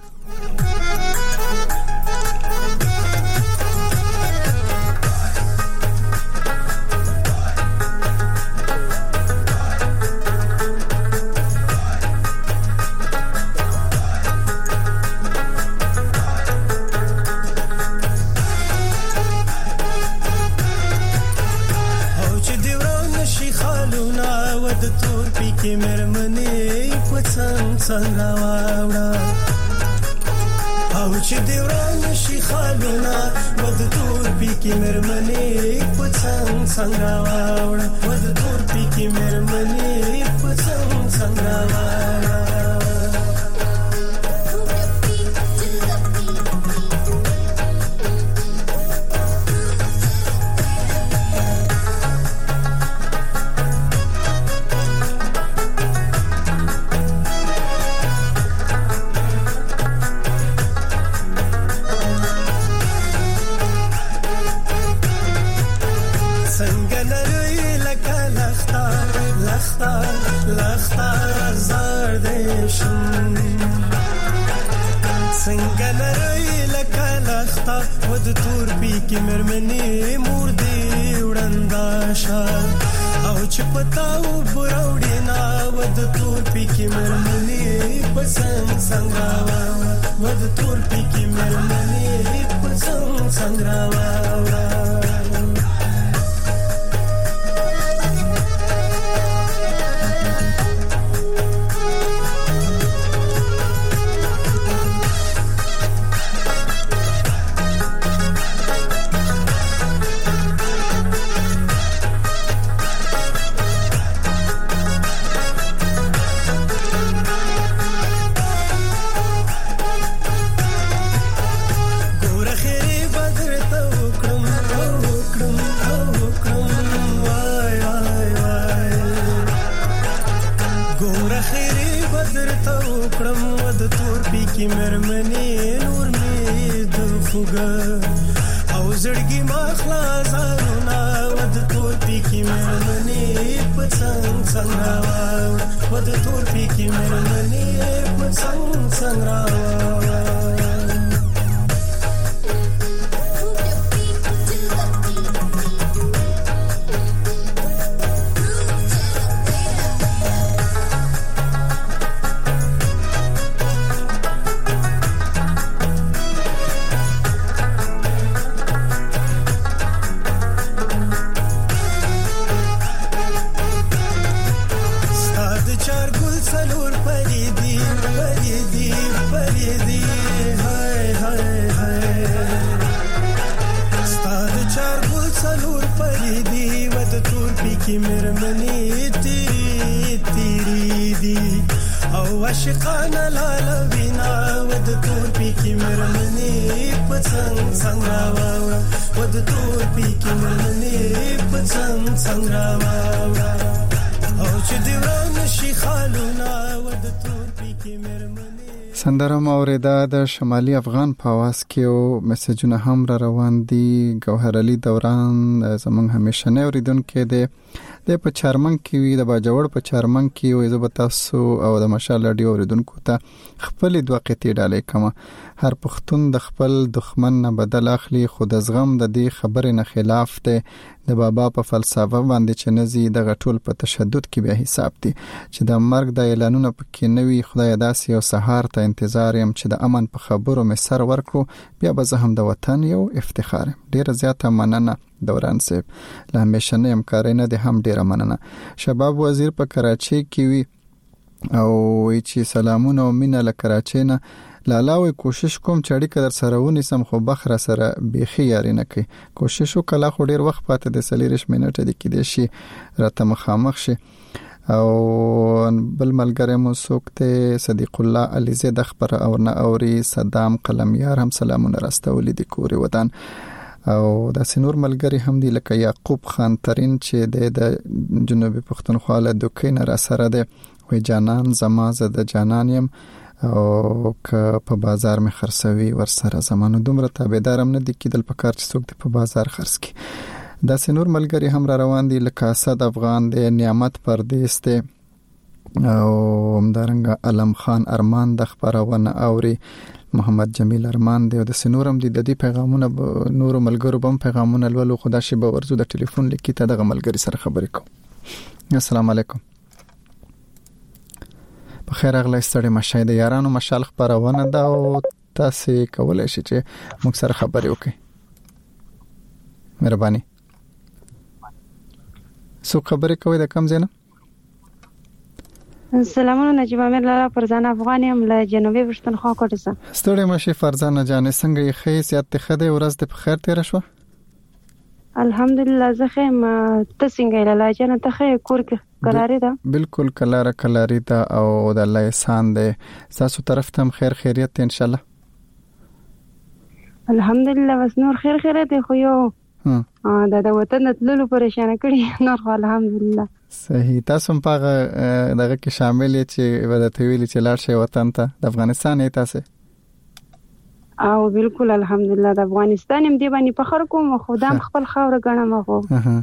او چې دی وران شي خالونه ود تور پی کې مرمنې پڅنګ څنګه واوړه ود تور پی کې مرمنې پڅنګ څنګه واوړه. څنګه لري لکه لخته ود تور پی کې مرمنې مور دی وړندا شه او چې پتاو بروړې نا ود تور پی کې مرمنې پسنګ څنګه وا ود تور پی کې مرمنې پسنګ څنګه وا. کی مرمنی تیری تیری دی او عاشقانه لاله وینا ود تور پی کی مرمنی پڅنګ څنګه واورا ود تور پی کی مرمنی پڅنګ څنګه واورا او چې دی ورن شي خالونه ود تور پی کی مرمنی. سندره موریدا د شمالي افغان په आवाज کې او میسجونه هم را روان دي. ګوهر علي دوران زمونږ همیشنه اوریدونکو دی د په چارمنګ کې وی د باجوړ په چارمنګ کې وي زبتاسو او د مشال رادیو اوریدونکو ته خپل دوه قطعې ډالې کما. هر پښتون د خپل دښمن نه بدل اخلي خو د زغم د دې خبرې نه خلاف دی. د بابا په فلسفه باندې چې نزي د غټول په تشدد کې به حساب دي چې د مرګ د اعلانونه پکې نوي. خدای داسې یو سهار ته انتظار يم چې د امن په خبرو مې سر ورکړو بیا به زه هم د وطن یو افتخار. ډیر زیاته مننه دوران صاحب له همیشنه همکارۍ نه دي هم ډیره مننه. شباب وزیر په کراچۍ کې وی او چې سلامونه او مینه له کراچۍ نه لالاوي کوشش کوم چې اړیکه در سره ونیسم خو بخره سره بيخي یاري نه کوي. کوشش وکړه خو ډیر وخت پاتې د سلیریش منټه د کې دي شي راته مخامخ شي. او بل ملګری مو سوکته صدیق الله علیزه د خبر او نه اوري صدام قلمیار هم سلامونه راستولې د کوري ودان. او د سنور ملګری هم دی لکه یعقوب خان ترين چې د جنوبي پښتونخوا له دوکې نه را سره ده. وای جانان زما زه د جانان يم او که په بازار می خرڅوي ور سره زمانو دومره تابعدارم نه دي کېدل په کار چې څوک د په بازار خرڅ کی. د سنور ملګری هم را روان دي لکه اسد افغان دی نعمت پردیس دی او همدارنګه علم خان ارمان د خبرونه اوري. محمد جمیل ارمان دی او د سنورم دی د دې پیغامونه نور ملګرو بم پیغامونه لولو خدا شي به ورزو د ټلیفون لیکي ته د ملګری سره خبرې کوم. السلام علیکم. په خیر اغلی ستړي مشه د یارانو مشال خبرونه دا او تاسو کولای شئ چې موږ سره خبرې وکړئ. مهرباني. سو خبرې کوي د کم زینه. سلامونه نجیب امیر لاله فرزانه افغاني هم له جنوبي پښتونخوا کوټه سره. ستړي مشه فرزانه جانې څنګه یې خې سیات خده ورځ د خیر تیر شو. الحمدلله زه خیم ته څنګه لاله جنه ته خې کور کې قراری ده. بالکل کلاره کلاری ده او د الله احسان ده. تاسو طرف ته خیر خیریت ان شاء الله. الحمدلله بس نور خیر خیریت خو یو دا د وطن تللو پریشان کړي نور خو الحمدلله. صحیح. تاسو هم په دغه کې شامل یې چې ودته ویلي چې لاړ شي وطن ته د افغانستان یې تاسو. او بالکل الحمدلله د افغانستان هم دی باندې فخر کوم خو دام خپل خاور غنم خو.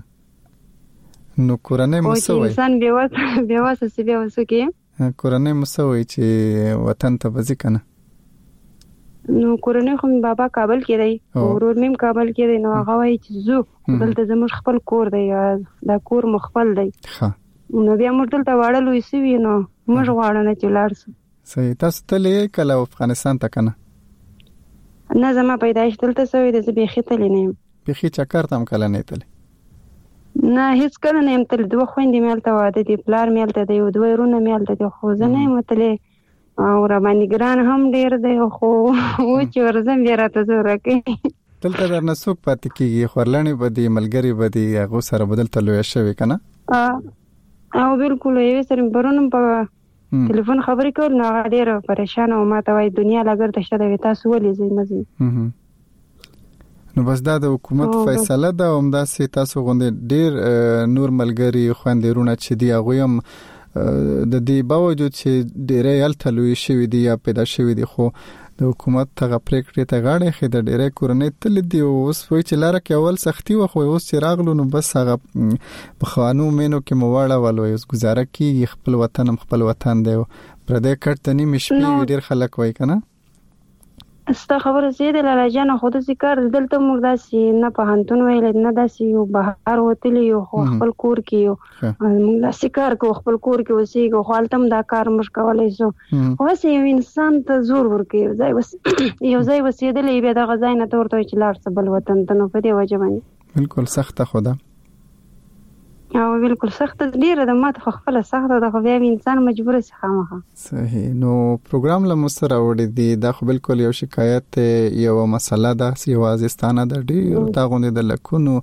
نو کورنۍ مسوي انسان بیواسه بیواسه سی بیواسه کې کورنۍ مسوي چې وطن ته وځي کنه. نو کورنۍ خو بابا کابل کې دی ورور مم کابل کې دی نو هغه وایي چې زو دلته زموږ خپل کور دی دا کور مخفل دی. ښه نو بیا موږ دلته واړلو یسوي نو موږ غواړو نه چې لاړ شو. صحیح. تاسو ته کله افغانستان ته کنه؟ نه زما پیدایش دلته سوی د زبېخې تلې نه. بخي چکر تم کله نه تلې؟ نه هیڅ کله نه يم تل. دوه خويندې مالته واده دي پلار مالته دی او دوه ورونه مالته دي خو زه نه یم تلې او را باندې ګران هم ډیر دی خو و چې ورزم بیا راته زور کوي. دلته درنه څوک پاتې کیږي خورلنې بدی ملګری بدی هغه سره بدل تلوي شوی کنه. او بالکل یې سره برونم په ټلیفون خبرې کول نو ډیر پریشان او ماته وای دنیا لګر ته شته تاسو ولې زی مزي. نو بس دا د حکومت فیصله ده او همدا سي تاسو غوندې ډیر نور ملګری خويندرونه چې دی هغه هم د دې باوجود چې ډیرې التلوي شوی دی یا پیدا شوی دی خو د حکومت ته پریکړې ته غاړه خې د ډیرې کورنۍ تل دی اوس وای چې لاره کې اول سختي و خو اوس چې راغلو نو بس هغه په خوانو مینو کې مواړه ولوي اوس گزاره کی خپل وطن خپل وطن دی پر دې کټ ته نیمه شپې ډیر خلک وای کنه. استا خبره زیاده لاله جان خود ذکر دلته موږ داسې نه په هانتون ویل نه داسې یو بهر وتلی یو خپل کور کې یو موږ داسې کار کو خپل کور کې وسیګو خپلتم دا کار مش کولای شو اوس یو انسان ته زور ورکي ځای وس یو ځای وسیدلې به د غزا نه تورته چې لاړ څه بل وطن ته نو په دې وجه باندې بالکل سخته خدا او بالکل سخت ډیره د ماته خپل سخت د خو بیا انسان مجبور سي خامخه. صحیح. نو پروګرام له مستر اوړي دي دا خو بالکل یو شکایت یو مسله ده سی وازستانه د ډیر دا غونډه د لکونو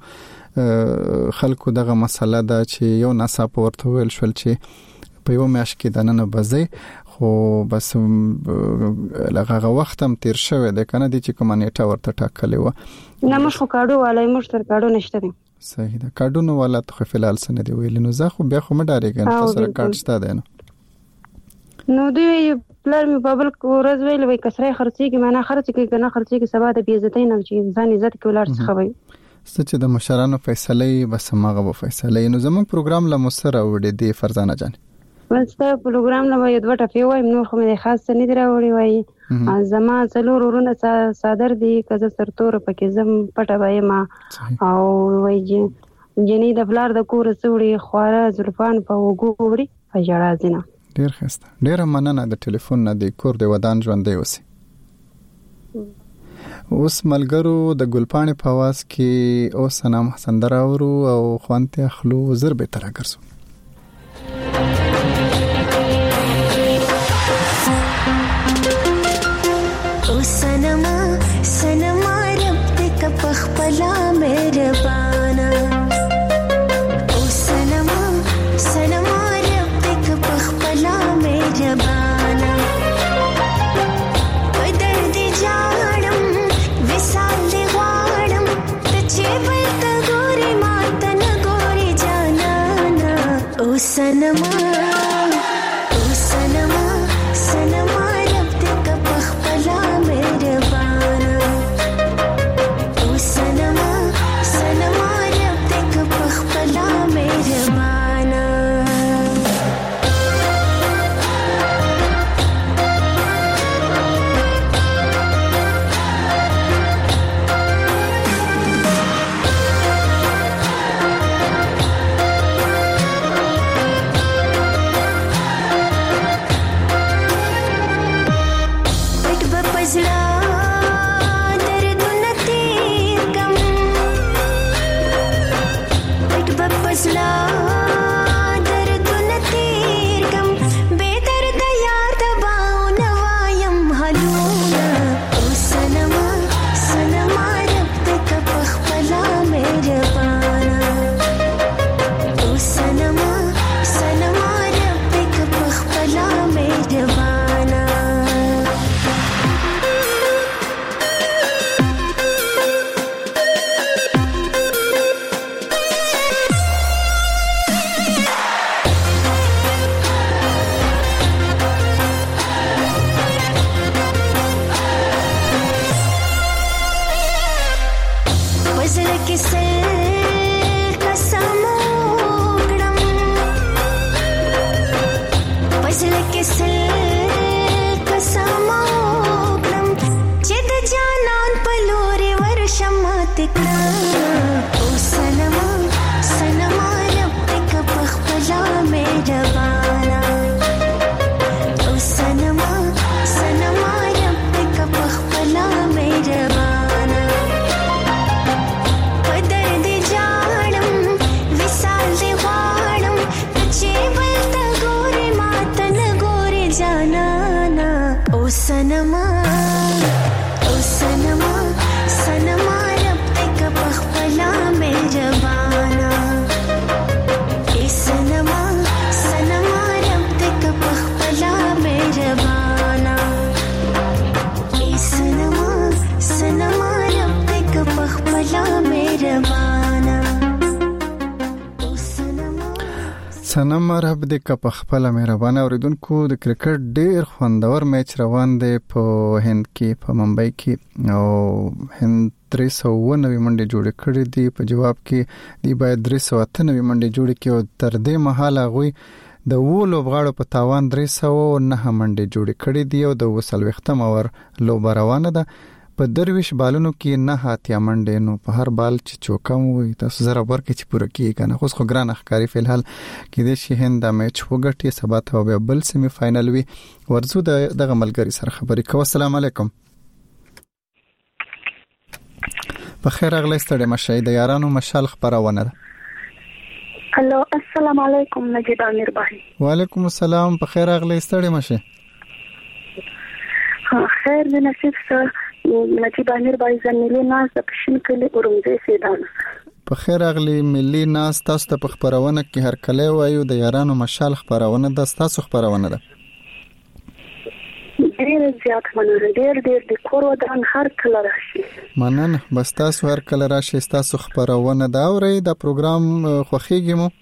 خلکو دغه مسله ده چې یو ناڅاپه ورته ویل شول چې په یو میاشت کې د نن بځي خو بس لغه وخت هم تیر شوی د کنه د چې کوم نیټه ورته ټاکلې و نه مخ کاډو والای مش تر کاډو نشته دي صحیح ده کاډو نو ولا ته فلال سن دی ویل نو زه خو بیا خو مډارېږم تاسو سره کارت شته ده نو دوی پلار می بابل کورز ویل وای کسره خرڅي کې معنا خرڅ کې کنه خرڅي کې سبا د بیزتۍ نه چې انسان عزت کې ولر څه خوي ستې د مشرانو فیصله بس ماغه و فیصله نو زمون پروګرام لا مسره وړي دی فرزانه جان ولسته پروګرام لا یو دوه ټفي وای نو خو مې خاص نه دی راوړي وای زما څلور ورونه صادر دي کزه سرتور پکې زم پټه وای ما او وای جنې د بلار د کور سوړي خواره زلفان په وګوري فجړه زنه ډیر خسته ډیر مننه د ټلیفون نه د کور د ودان ژوندې اوسې اوس ملګرو د ګلپاڼې په आवाज کې او سلام سندره ورو او خوانته خلو زر به تر ګرځو او سنما سنما رب دې کپخ پلا مهربانا او سنما سنما جبانا بدر دی جاڑم وصال دی غاڑم تچے بلتا گوری ماتن گوری جانانا او سنما او سنما سنما رب دی کپخ پلا مہربانا او سنما سنما رب دی کپخ پلا مہربانا سنم رب دې کا په خپل مهربانه اوریدونکو د کرکټ ډیر خوندور میچ روان دی په هند کې په ممبئی کې او هند درې سوه نوي منډې جوړې کړې دي په جواب کې دی باید درې سوه اته نوي منډې جوړې کړي او تر دې مهاله غوي د وو لوبغاړو په تاوان درې سوه نه منډې جوړې کړې دي او د وسلوختم اور لوب روانه ده په درویش بالونو کې نه هاتیا منډې نو په هر بال چې چوکم وي تاسو زره ورکه چې پوره کیږي کنه خو خو ګران اخکاری فلحال کې د شي هند میچ وګټي سبا ته به بل سیمی فائنل وي ورزو دغه ملګری سره خبرې کوم. السلام علیکم. په خیر اغلی ستړي مشه د یارانو مشال خبرونه ده. هلو السلام علیکم نجیب امیر بھائی. وعلیکم السلام. په خیر اغلی ستړي مشه. ها خیر دې نصیب سره نجیب امیر بھائی زميلي ناز د پښین کلی اورمزه سیدان. په خیر اغلی ملي ناس تاسو ته په خبرونه کې هر کله وایو د یارانو مشال خبرونه د تاسو خبرونه ده ډیر زیات مننه ډیر ډیر د کور ودان هر کله راشي مننه بس تاسو هر کله راشي تاسو خبرونه دا اوري د پروګرام خوخیږي مو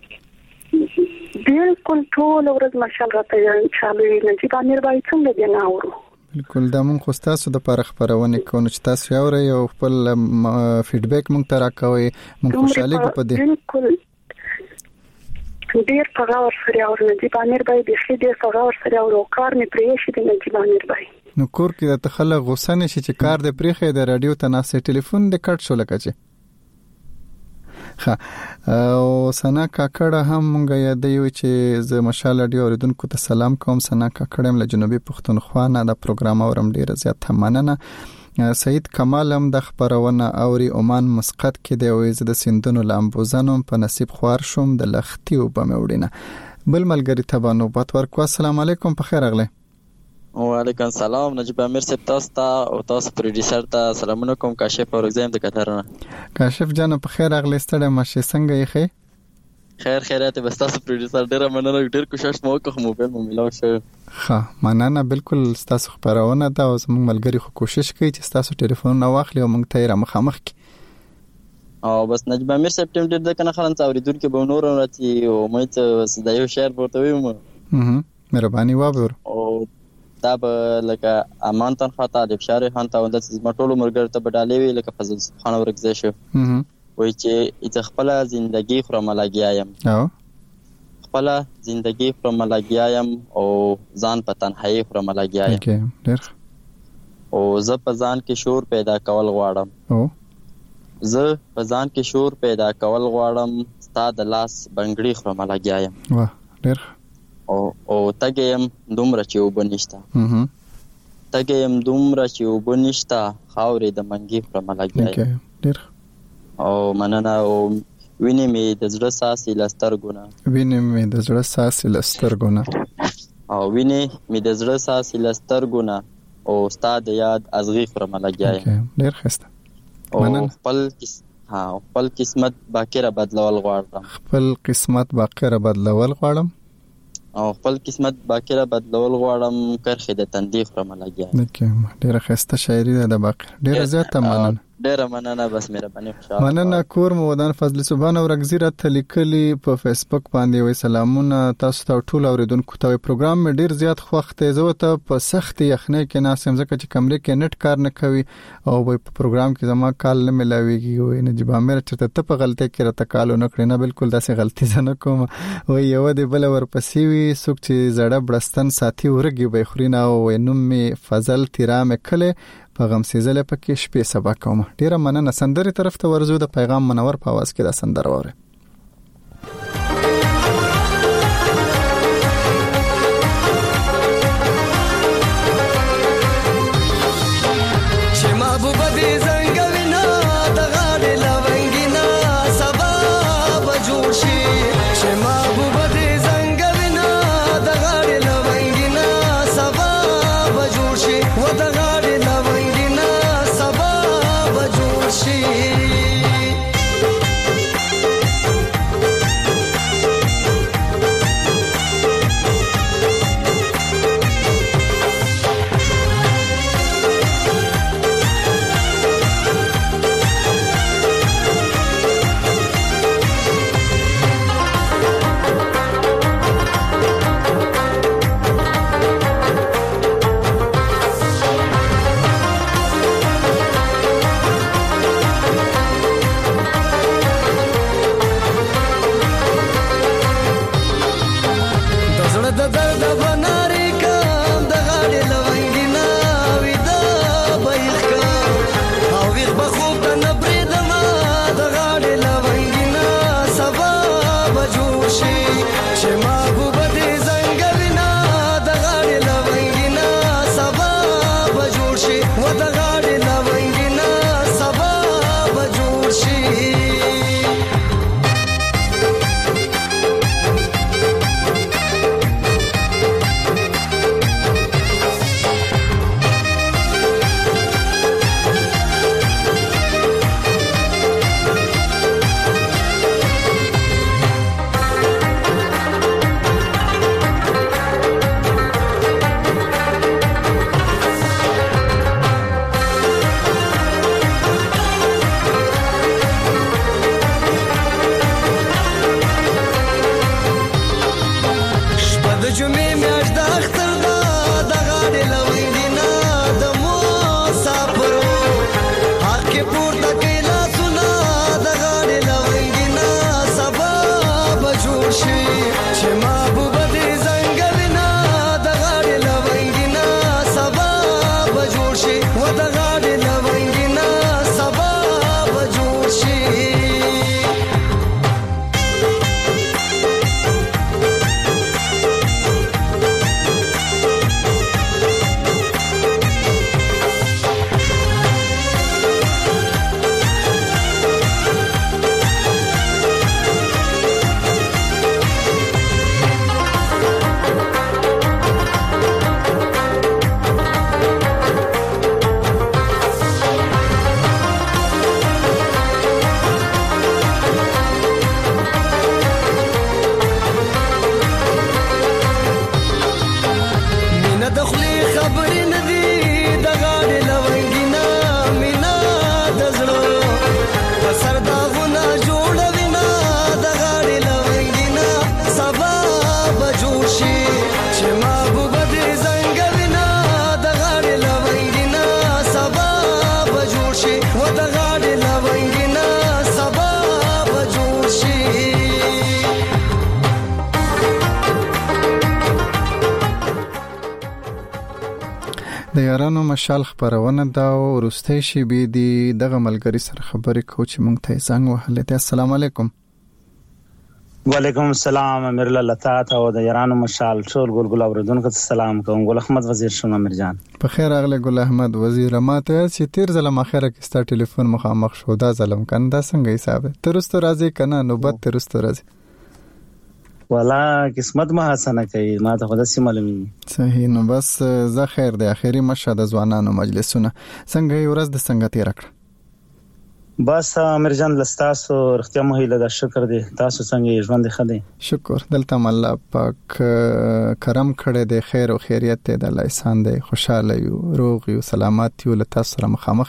بالکل ټول ورځ مشال راته چالو نجیب امیر بای څنګه دی ناورو بالکل دا مون خو تاسو د پاره خبرونه کوو چې تاسو یو یو خپل فیډبیک مونږ ته راکوي مونږ خوشاله کو پدې بالکل ډیر پغاور سره اور نجیب امیر بای د ښه ډیر پغاور سره اور کار نه پرې شي د نجیب امیر بای نو کور کې د تخلق غوسه نشي چې کار د پرېخې د رادیو ته ناسې ټلیفون د کټ شو لکه چې ها او سنا کاکړه هم مونږه یادوي چې ز مشال رادیو اوریدونکو ته سلام کوم سنا کاکړه له جنوبي پښتونخوا نه د پروګرام اورم ډیر زیات مننه سید کمال هم د خبرونه اوري عمان مسقط کې دی او د سندونو لامبوزانو په نصیب خوار شوم د لختي او بموډینه بل ملګری ته باندې بات ورکو السلام علیکم په خیر اغله وعلیکم السلام نجیب امیر صاحب تاسو ته او تاسو پروډوسر ته سلامونه کوم کاشف اورګزم د قطر نه کاشف جان په خیر اغله ستړی مشه څنګه یې خې خیر خیرات بس تاسو پروډوسر ډیر مننه ډیر کوشش مو کوم موبایل مو ملاو شو ها مننه بالکل تاسو خبرونه دا اوس موږ ملګری خو کوشش کوي چې تاسو ټلیفون نو واخلي او موږ ته را مخامخ کی او بس نجیب امیر صاحب ټیم ډیر د کنه خلنځ اوریدونکو به نور راځي او مې ته د یو شعر ورته ویم هم مهرباني وابر او دا به لکه امان تن خاطر د بشار خان ته د مټولو مرګر ته بدالې وی لکه فضل خان ورګزې شو وای چې اته خپل ژوندۍ خرم لاګیایم او خپل ژوندۍ خرم لاګیایم او ځان په تنهایی خرم لاګیایم اوکې ډېر او زه په ځان کې شور پیدا کول غواړم او زه په ځان کې شور پیدا کول غواړم ستا د لاس بنگړي خرم لاګیایم واه ډېر او او تګم دومره چې وبنيشتا هم تګم دومره چې وبنيشتا خاورې د منګي پر ملګری ډېر او مننه او ویني می د زړه ساسي لسترګونه ویني می د زړه ساسي لسترګونه او ویني می د زړه ساسي لسترګونه او استاد یاد ازغي پر ملګری ډېر خسته مننه خپل ها خپل قسمت باکره بدلول غواړم خپل قسمت باکره بدلول غواړم او خپل قسمت باکره بدلول غواړم کرخه د تندې خرم لاګیا نکه ډیره خسته شاعري ده باکر ډیره زیاته مننه ډیره مننه بس مهرباني خوشاله مننه کور مودان فضل سبحان او رغزی را تلیکلی په فیسبوک باندې وې سلامونه تاسو ته ټول اوریدونکو ته پروګرام مې ډیر زیات خوښ ته زه ته په سخت یخنه کې ناسم ځکه چې کمرې کې نت کار نه کوي او په پروګرام کې زما کال نه ملاويږي او نجيب امیر چې ته په غلطه کې راته کالو نه کړې نه بالکل داسې غلطي زنه کوم او یو د بل ور پسې وي څوک چې زړه بړستن ساتي ورګي به خورینه او نوم می فضل تیرام کله په غم سیزله پکې شپې سبا کوم ډیره مننه سندري طرف ته ورزو د پیغام منور په आवाज کې دا سندر وره چې محبوب دې زنګوینا د غاړې لونګینا سبا بجوړ شي چې محبوب دې زنګوینا د غاړې لونګینا سبا بجوړ شي و د غاړې جوړ شي چې محبوب دې زنګل نه د غاړې لونګینا سبا به جوړ شي و د غاړې لونګینا سبا به جوړ شي د یارانو مشال خبرونه دا ورسته شي بي دي دغه ملګری سره خبرې کو چې مونږ ته زنګ وهله. السلام علیکم. وعلیکم السلام. امیر الله لطات او د یارانو مشال ټول ګلګل اوردونکو ته سلام کوم. ګل احمد وزیر شوم. امیر جان په خیر اغله. ګل احمد وزیر ماته چې تیر ظلم اخره کې ستا ټلیفون مخامخ شو دا ظلم کنده څنګه حساب ترست راځي کنه نوبت ترست راځي والا قسمت ما حسنه کوي ما ته خدا سي معلومي. صحیح. نو بس زه خیر د اخیری مشه د ځوانانو مجلسونه څنګه یو ورځ د څنګه تیر کړ؟ بس امیر جان لستاسو اختیا مو هیله د شکر دی. تاسو څنګه ژوند خدای؟ شکر دلته الله پاک کرم کړی دی خیر او خیریت دی د الله احسان دی خوشاله یو روغ یو سلامت یو لته سره مخامخ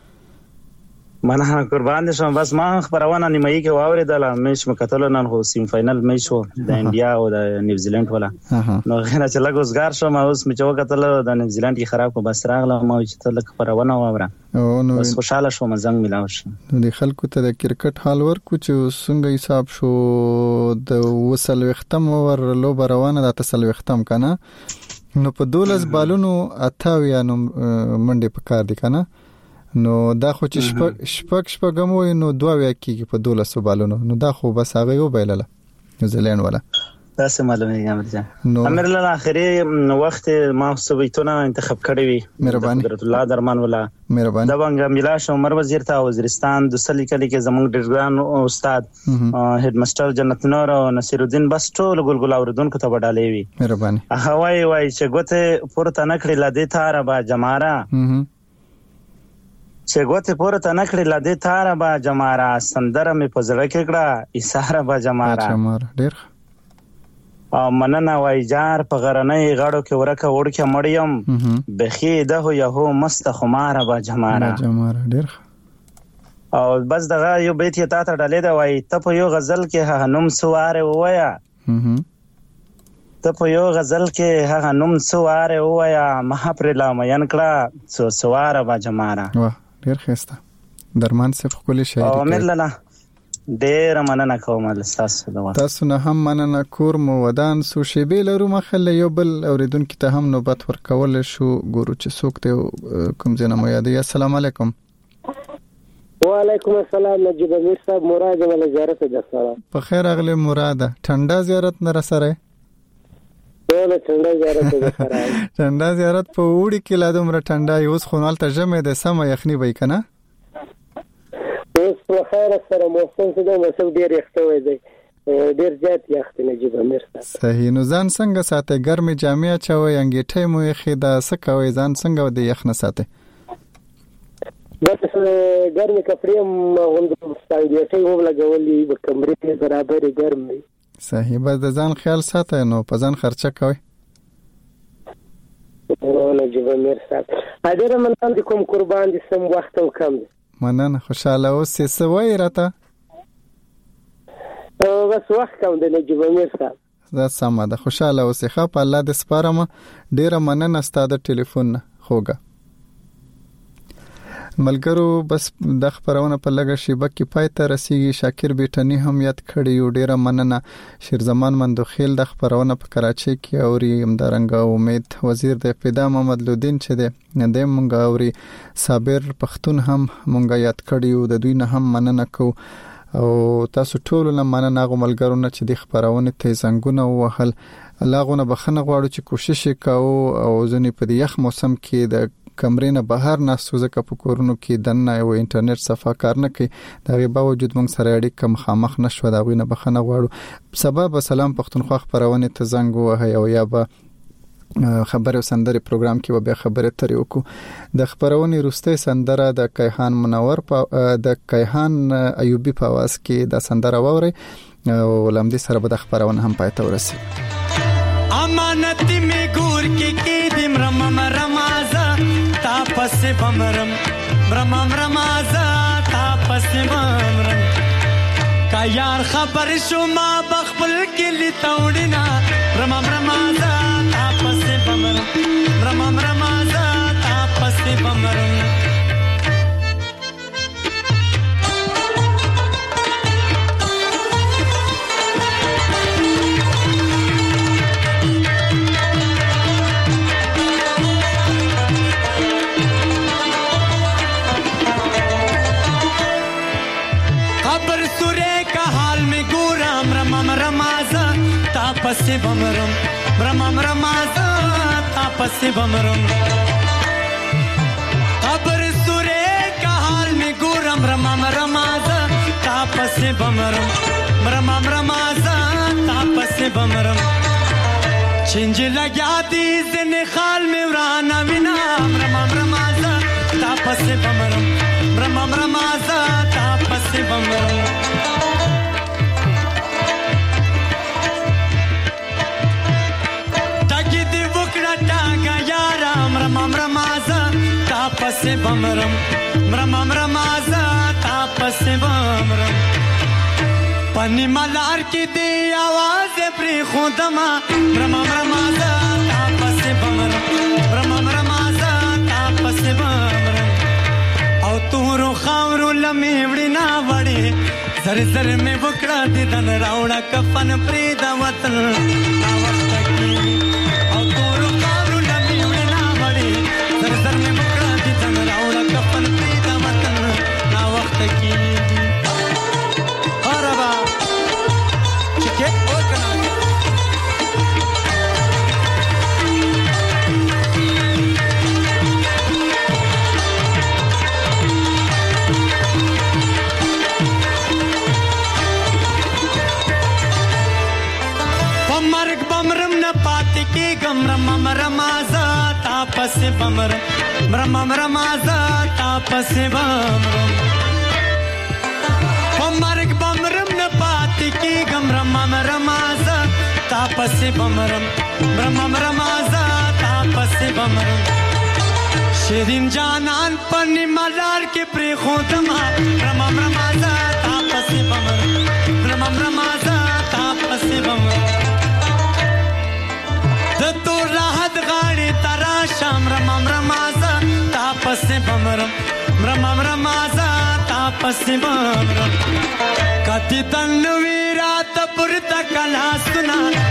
منه قربان دي شم. بس ما خبرونه نیمایي کې واوریدل مېش مکتل نن خو سیم فائنل مېش وو د انډیا او د نیوزیلند ولا نو غنه چې لګوسګار شم اوس مې چې وکتل د نیوزیلند کې خراب کو بس راغله ما چې تل خبرونه واوره نو بس خوشاله شوم زنګ ملاو شم. د خلکو ته د کرکټ حال ورکو چې څنګه حساب شو د وسل وختم ور لو روانه د تسل وختم کنه نو په دولس بالونو اتاویا نو منډه پکار دي کنه نو دا خو چې شپږ شپږ شپږم وي نو دوه ویا کېږي په دولسو بالونو نو دا خو بس هغه یو بیلله نیوزیلند ولا تاسو معلومه یې امر جان. امر الله اخري وخت ما سویتونه انتخاب کړی وي. مهرباني. حضرت الله درمان ولا مهرباني. دا څنګه ملاش عمر وزیر ته وزیرستان د سلی کلی کې زموږ ډیرګان استاد هډ ماستر جنت نور او نصیر الدین بس ټول ګلګل اوردونکو ته وډالې وي. مهرباني. هواي وای چې ګوته پورته نکړي لدې تاره با جمارا چې ګوته پورته نکړي لدې تاره با جمارا سندره مې په زړه کې کړه ایثار با جمارا جمارا ډیر او مننه وای جار په غرنۍ غړو کې ورکه وړکه مړیم بخي ده یو مست خمار با جمارا جمارا ډیر او بس دغه یو بیت یې تا ته ډالې دا وای ته په یو غزل کې هنوم سواره وایا ته په یو غزل کې هغه نوم سواره وایا مها پر لا مین کړه سو سواره با جمارا. واه ډیر ښه درمان صف کولې شاعري او امیر لاله ډیر مننه کوم تاسو دا تاسو نه هم مننه کور مو ودان سو شی به لرو مخله یو بل اوریدونکو ته هم نوبت ورکول شو ګورو چې څوک ته کوم ځنه مو یاد. السلام علیکم. وعلیکم السلام. نجیب امیر صاحب مراد ولا زیارت ده سلام. په خیر اغله مراده ټنډا زیارت نه رسره ټول ټنډا زیارت ده سره ټنډا زیارت په وړي کې لا دومره ټنډا یوس خونال ترجمه ده سم یخنی وای کنه اوس په خیر سره موسم څه ده موسم ډیر یختوي دی ډیر زیات یخت نجیب امیر صاحب. صحیح. نو ځان څنګه ساته ګرمه جامع چوي انګیټه مو خېدا سکوي ځان څنګه د یخنه ساته بس ګرمه کپړې غوند ستانګیټه مو لګولې په کمرې کې برابر ګرمي. صحیح. بس د ځان خیال ساته نو په ځان خرچه کوي. نجیب امیر صاحب اډیره مننه کوم قربان دي سم وخت او کم مننه خوشاله اوس څه وای راته او بس وخت کم دی نجیب امیر صاحب. دا سمه ده خوشاله اوس ښه په الله د سپارم ډیره مننه ستاسو د ټلیفون خوګه. ملګرو بس د خبرونه په لګه شیبه کې پای ته رسیدي. شاکر بیٹنی هم یاد کړی یو ډیره مننه. شیرزمان مندوخیل د خبرونه په کراچۍ کې اوري همدارنګ امید وزیر د پیدا محمد لودین چې د د مونږ اوري صابر پښتون هم مونږ یاد کړیو د دوی نه هم مننه کو او تاسو ټول نه مننه غو ملګرو نه چې د خبرونه ته زنګونه وهل لاغونه بخنه غواړو چې کوشش وکاو او ځنی په یخ موسم کې د کمرې نه بهر نه سوزه کپ کورونو کې دنه او انټرنیټ صفه کار نه کوي. دا غي باوجود موږ سره اړیکه مخامخ نشو. دا غوینه بخنه غواړو. سبب سلام پښتونخوا خبرونه ته زنګ وهي او یا به خبره سندره پروګرام کې و بیا خبره ترې وکړو. د خبرونه روسته سندره د کیهان منور په د کیهان ایوبی په واس کې د سندره ووري او لمدي سره به د خبرونه هم پاتې ورسي. امانت می ګور کې کې دم رمم رمازا تاپس بمرم رمم رمازا تاپس بمرم کا یار خبر شو ما بخبل کې لتاوډینا رمم رمازا تاپس بمرم رمم رمازا تاپس بمرم تاپس بمرم برمم رمازا تاپس بمرم قبر سورے کا حال میں گورم رمم رمازا تاپس بمرم برمم رمازا تاپس بمرم چنج لگیا دی زن خال میں ورانا وینام رمم رمازا تاپس بمرم برمم رمازا تاپس بمرم رمم رمازا تاپس بمرم رمم رمازا تاپس بمرم پنی ملار کی دی آواز پری خودما رمم رمازا تاپس بمرم رمم رمازا تاپس بمرم او تورو خاورو لمی وڑی نا وڑی زر زر میں وکڑا دی دن راوڑا کفن پری دا وطن نا وقت کی او تورو خاورو لمی وڑی نا زر زر میں مکڑا دی تن راوڑا کفن پیدا وطن نا وقت کی حربا چکے اور کنا پمرگ بمرم نا پاتی کی گم رمم رمازا تاپس بمرم برمم رمازا تاپس بمرم پمرگ بمرم نپاتی کی گم رمم رمازا تاپس بمرم برمم رمازا تاپس بمرم شیرین جانان پنی ملار کے پری خودما رمم رمازا تاپس بمرم برمم رمازا تاپس بمرم تو راحت غاڑی تراشم رمم رمازا تاپس بمرم رمم رمازا تاپس بمرم کتی تنوی رات پرتا کلا سنا